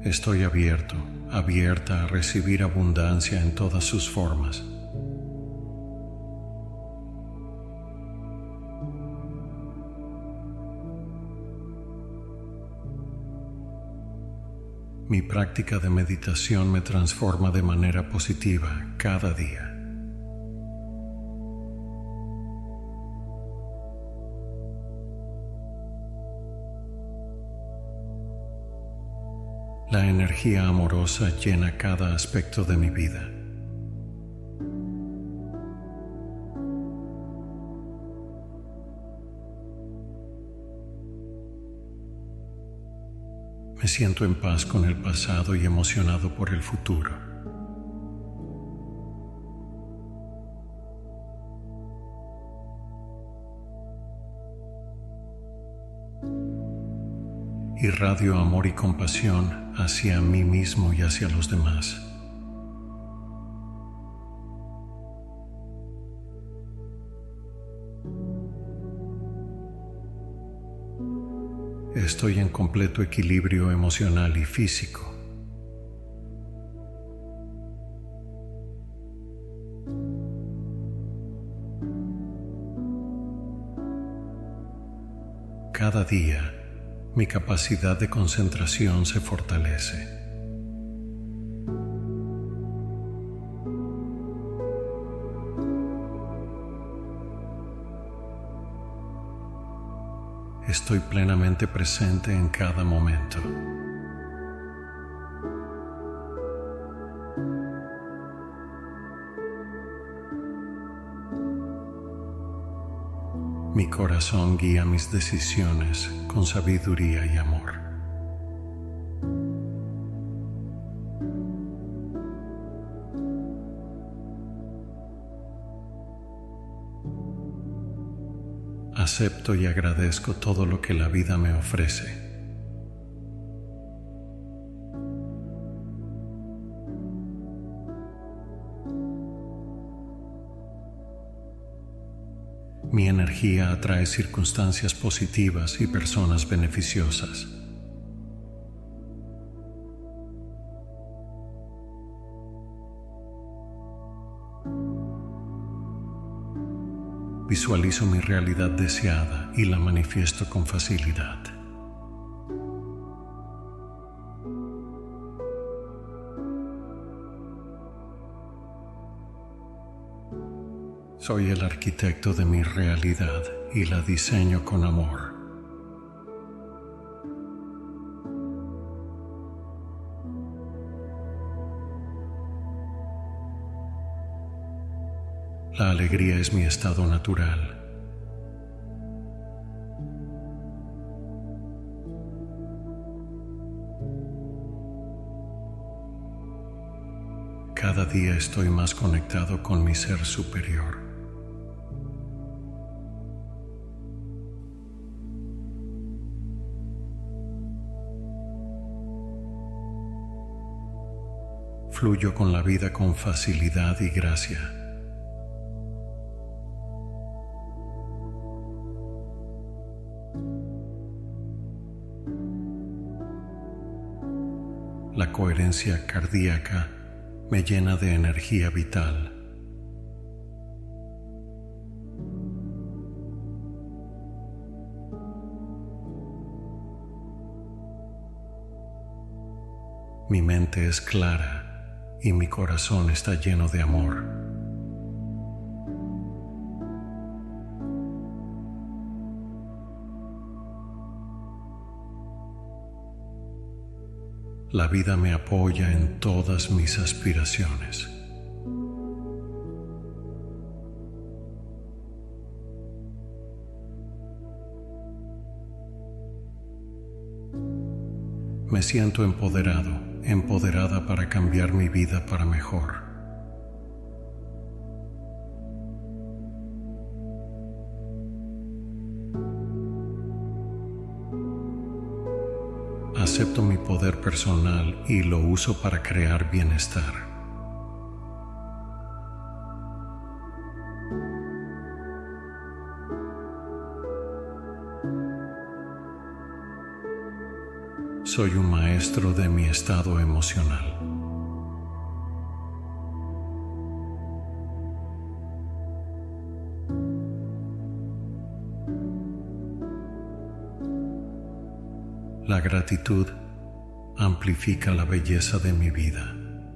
Estoy abierto, abierta a recibir abundancia en todas sus formas. Mi práctica de meditación me transforma de manera positiva cada día. La energía amorosa llena cada aspecto de mi vida. Me siento en paz con el pasado y emocionado por el futuro. Irradio amor y compasión hacia mí mismo y hacia los demás. Estoy en completo equilibrio emocional y físico. Cada día, mi capacidad de concentración se fortalece. Estoy plenamente presente en cada momento. Mi corazón guía mis decisiones con sabiduría y amor. Acepto y agradezco todo lo que la vida me ofrece. Mi energía atrae circunstancias positivas y personas beneficiosas. Visualizo mi realidad deseada y la manifiesto con facilidad. Soy el arquitecto de mi realidad y la diseño con amor. La alegría es mi estado natural. Cada día estoy más conectado con mi ser superior. Fluyo con la vida con facilidad y gracia. La coherencia cardíaca me llena de energía vital. Mi mente es clara y mi corazón está lleno de amor. La vida me apoya en todas mis aspiraciones. Me siento empoderado, empoderada para cambiar mi vida para mejor. Acepto mi poder personal y lo uso para crear bienestar. Soy un maestro de mi estado emocional. La gratitud amplifica la belleza de mi vida.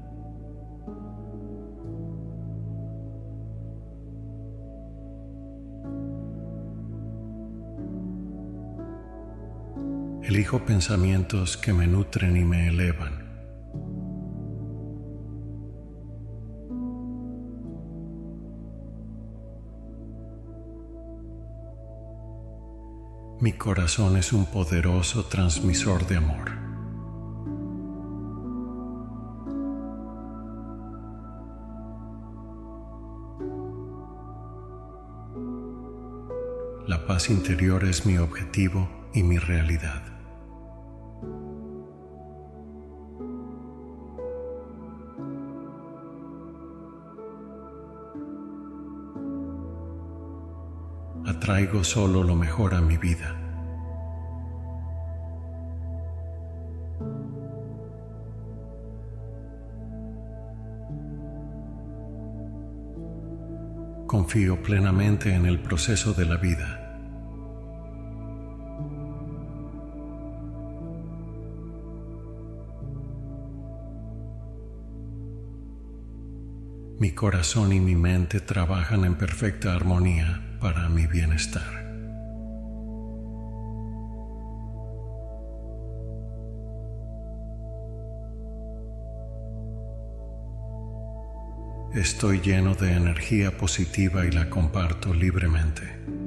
Elijo pensamientos que me nutren y me elevan. Mi corazón es un poderoso transmisor de amor. La paz interior es mi objetivo y mi realidad. Atraigo solo lo mejor a mi vida. Confío plenamente en el proceso de la vida. Mi corazón y mi mente trabajan en perfecta armonía para mi bienestar. Estoy lleno de energía positiva y la comparto libremente.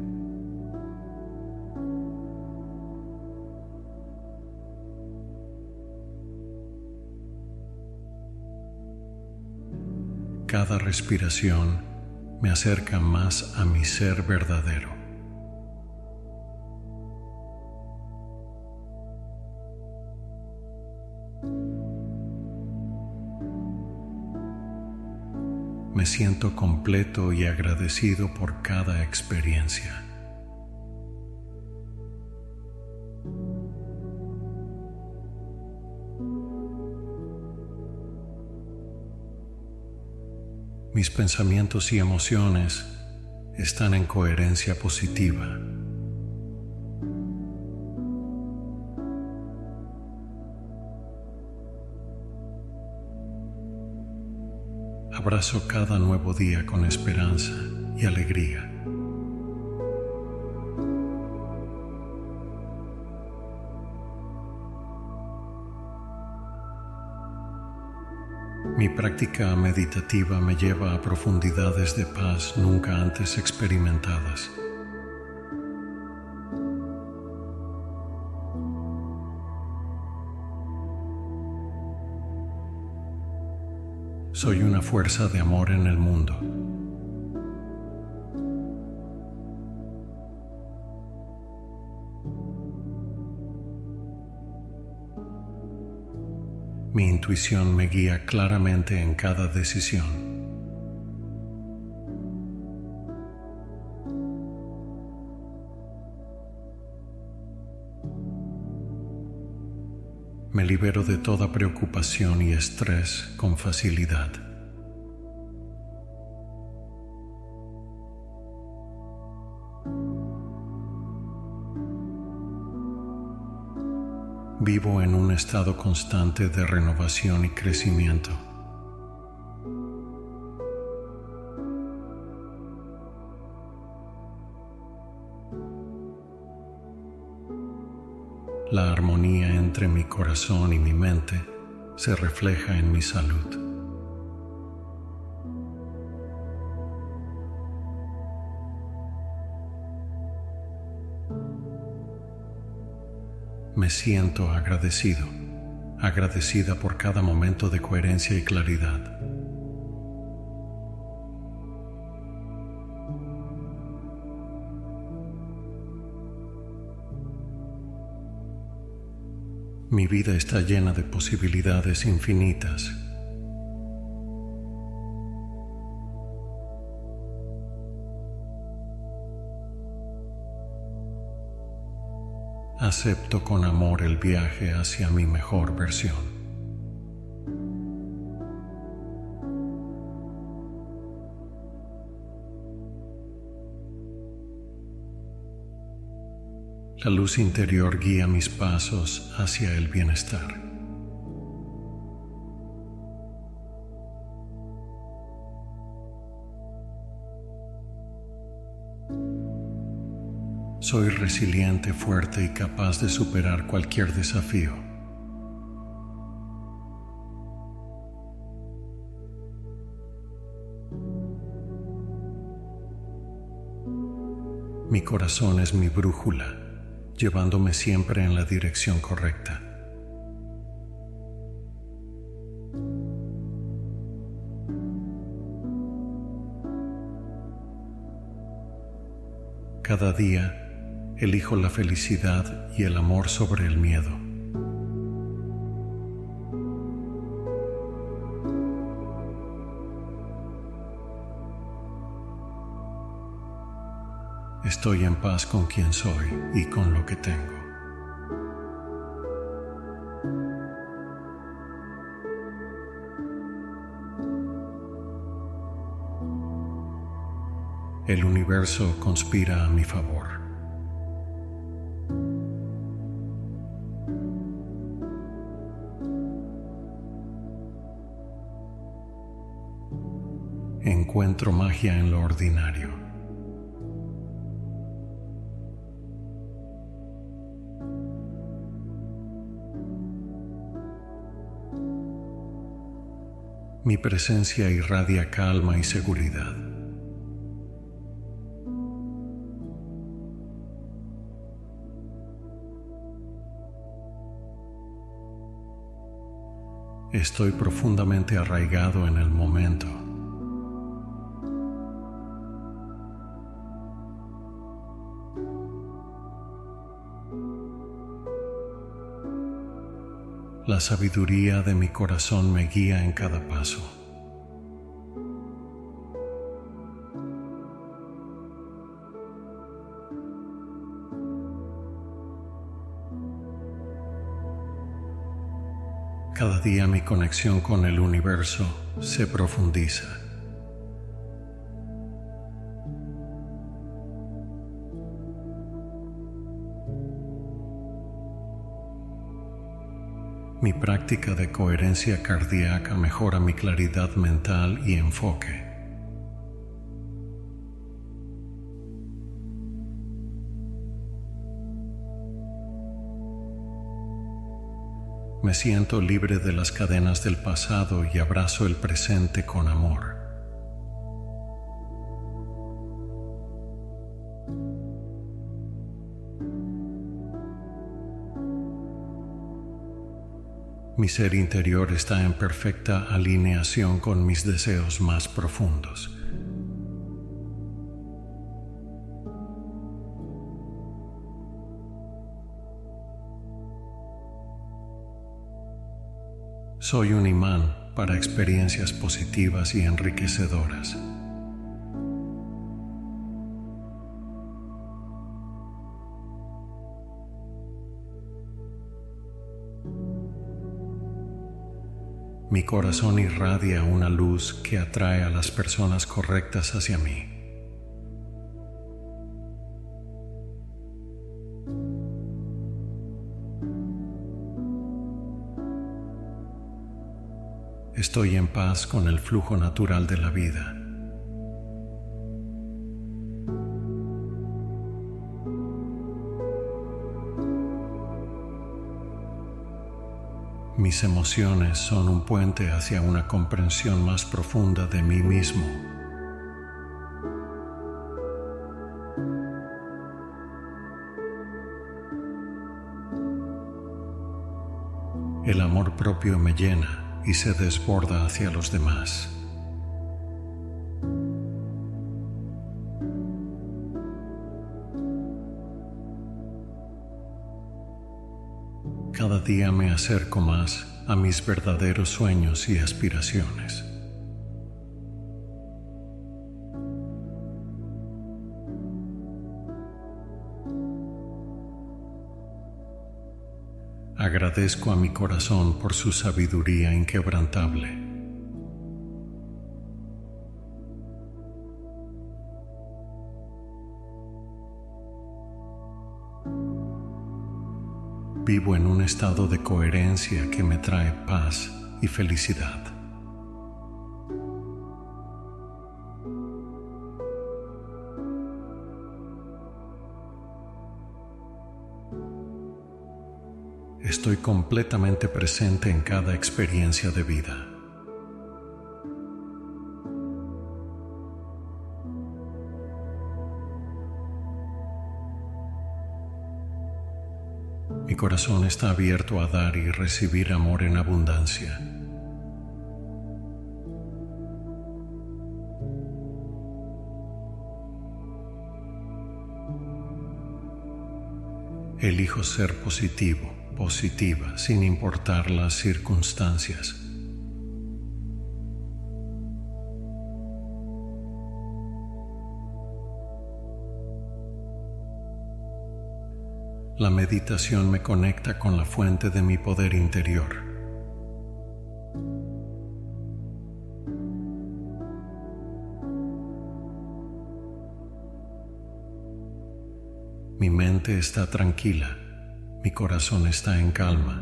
Cada respiración me acerca más a mi ser verdadero. Me siento completo y agradecido por cada experiencia. Mis pensamientos y emociones están en coherencia positiva. Abrazo cada nuevo día con esperanza y alegría. Mi práctica meditativa me lleva a profundidades de paz nunca antes experimentadas. Soy una fuerza de amor en el mundo. Mi intuición me guía claramente en cada decisión. Me libero de toda preocupación y estrés con facilidad. Vivo en un estado constante de renovación y crecimiento. La armonía entre mi corazón y mi mente se refleja en mi salud. Me siento agradecida por cada momento de coherencia y claridad. Mi vida está llena de posibilidades infinitas. acepto con amor el viaje hacia mi mejor versión. La luz interior guía mis pasos hacia el bienestar. Soy resiliente, fuerte y capaz de superar cualquier desafío. Mi corazón es mi brújula, llevándome siempre en la dirección correcta. Cada día elijo la felicidad y el amor sobre el miedo. Estoy en paz con quien soy y con lo que tengo. El universo conspira a mi favor. Encuentro magia en lo ordinario. Mi presencia irradia calma y seguridad. Estoy profundamente arraigado en el momento. La sabiduría de mi corazón me guía en cada paso. Cada día mi conexión con el universo se profundiza. Mi práctica de coherencia cardíaca mejora mi claridad mental y enfoque. Me siento libre de las cadenas del pasado y abrazo el presente con amor. Mi ser interior está en perfecta alineación con mis deseos más profundos. Soy un imán para experiencias positivas y enriquecedoras. Mi corazón irradia una luz que atrae a las personas correctas hacia mí. Estoy en paz con el flujo natural de la vida. Mis emociones son un puente hacia una comprensión más profunda de mí mismo. El amor propio me llena y se desborda hacia los demás. Cada día me acerco más a mis verdaderos sueños y aspiraciones. Agradezco a mi corazón por su sabiduría inquebrantable. Vivo en un estado de coherencia que me trae paz y felicidad. Estoy completamente presente en cada experiencia de vida. Mi corazón está abierto a dar y recibir amor en abundancia. Elijo ser positivo, positiva, sin importar las circunstancias. La meditación me conecta con la fuente de mi poder interior. Mi mente está tranquila, mi corazón está en calma.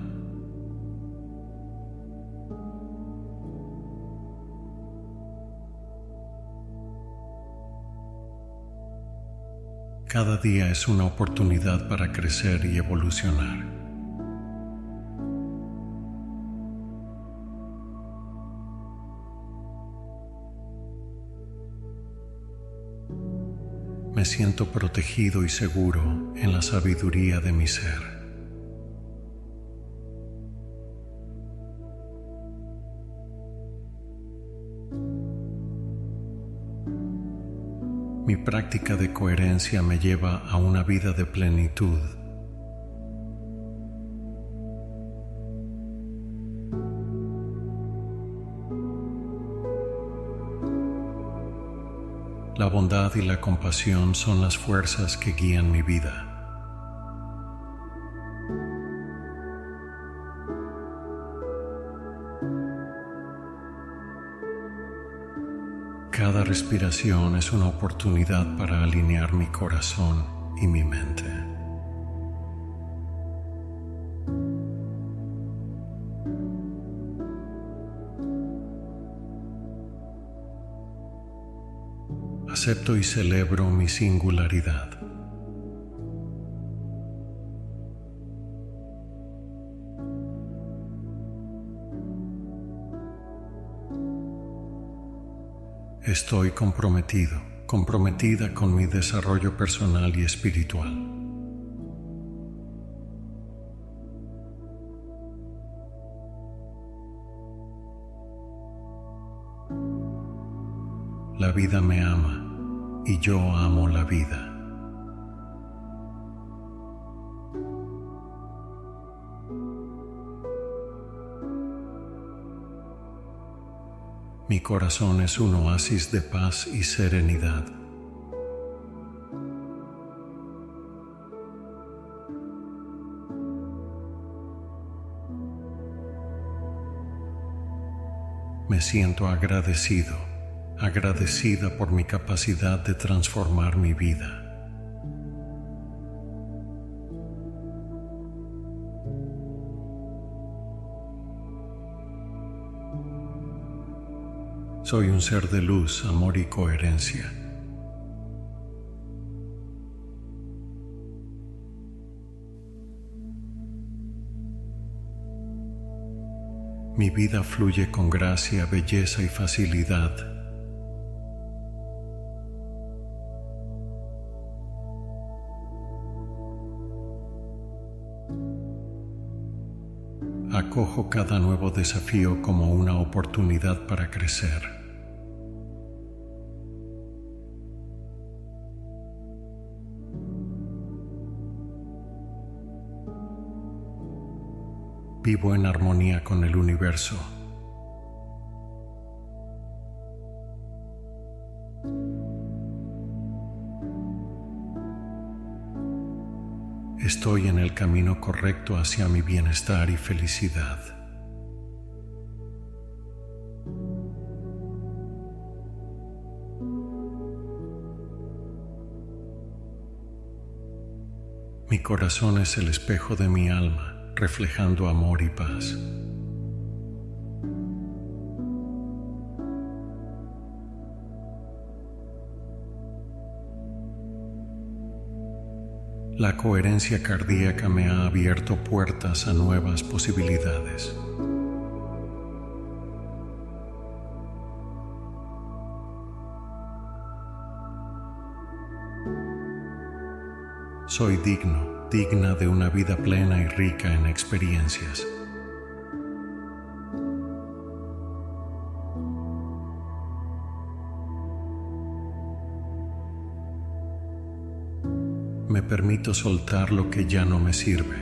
Cada día es una oportunidad para crecer y evolucionar. Me siento protegido y seguro en la sabiduría de mi ser. Mi práctica de coherencia me lleva a una vida de plenitud. La bondad y la compasión son las fuerzas que guían mi vida. Cada respiración es una oportunidad para alinear mi corazón y mi mente. Acepto y celebro mi singularidad. Estoy comprometida con mi desarrollo personal y espiritual. La vida me ama y yo amo la vida. Mi corazón es un oasis de paz y serenidad. Me siento agradecida por mi capacidad de transformar mi vida. Soy un ser de luz, amor y coherencia. Mi vida fluye con gracia, belleza y facilidad. Acojo cada nuevo desafío como una oportunidad para crecer. Vivo en armonía con el universo. estoy en el camino correcto hacia mi bienestar y felicidad. Mi corazón es el espejo de mi alma, reflejando amor y paz. La coherencia cardíaca me ha abierto puertas a nuevas posibilidades. Soy digna de una vida plena y rica en experiencias. Me permito soltar lo que ya no me sirve.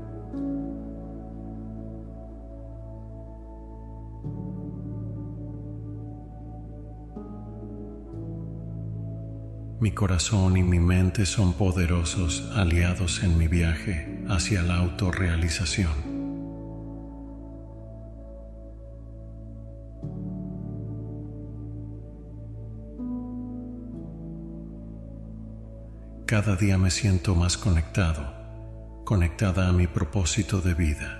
Mi corazón y mi mente son poderosos aliados en mi viaje hacia la autorrealización. Cada día me siento más conectada a mi propósito de vida.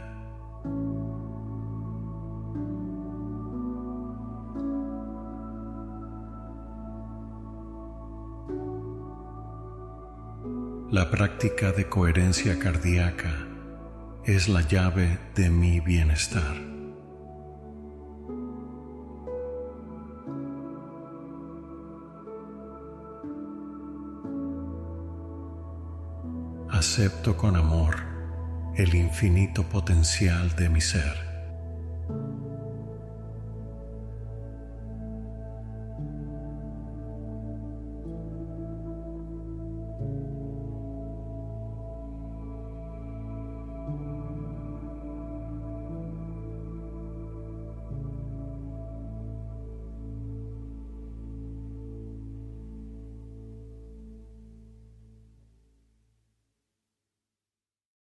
La práctica de coherencia cardíaca es la llave de mi bienestar. Acepto con amor el infinito potencial de mi ser.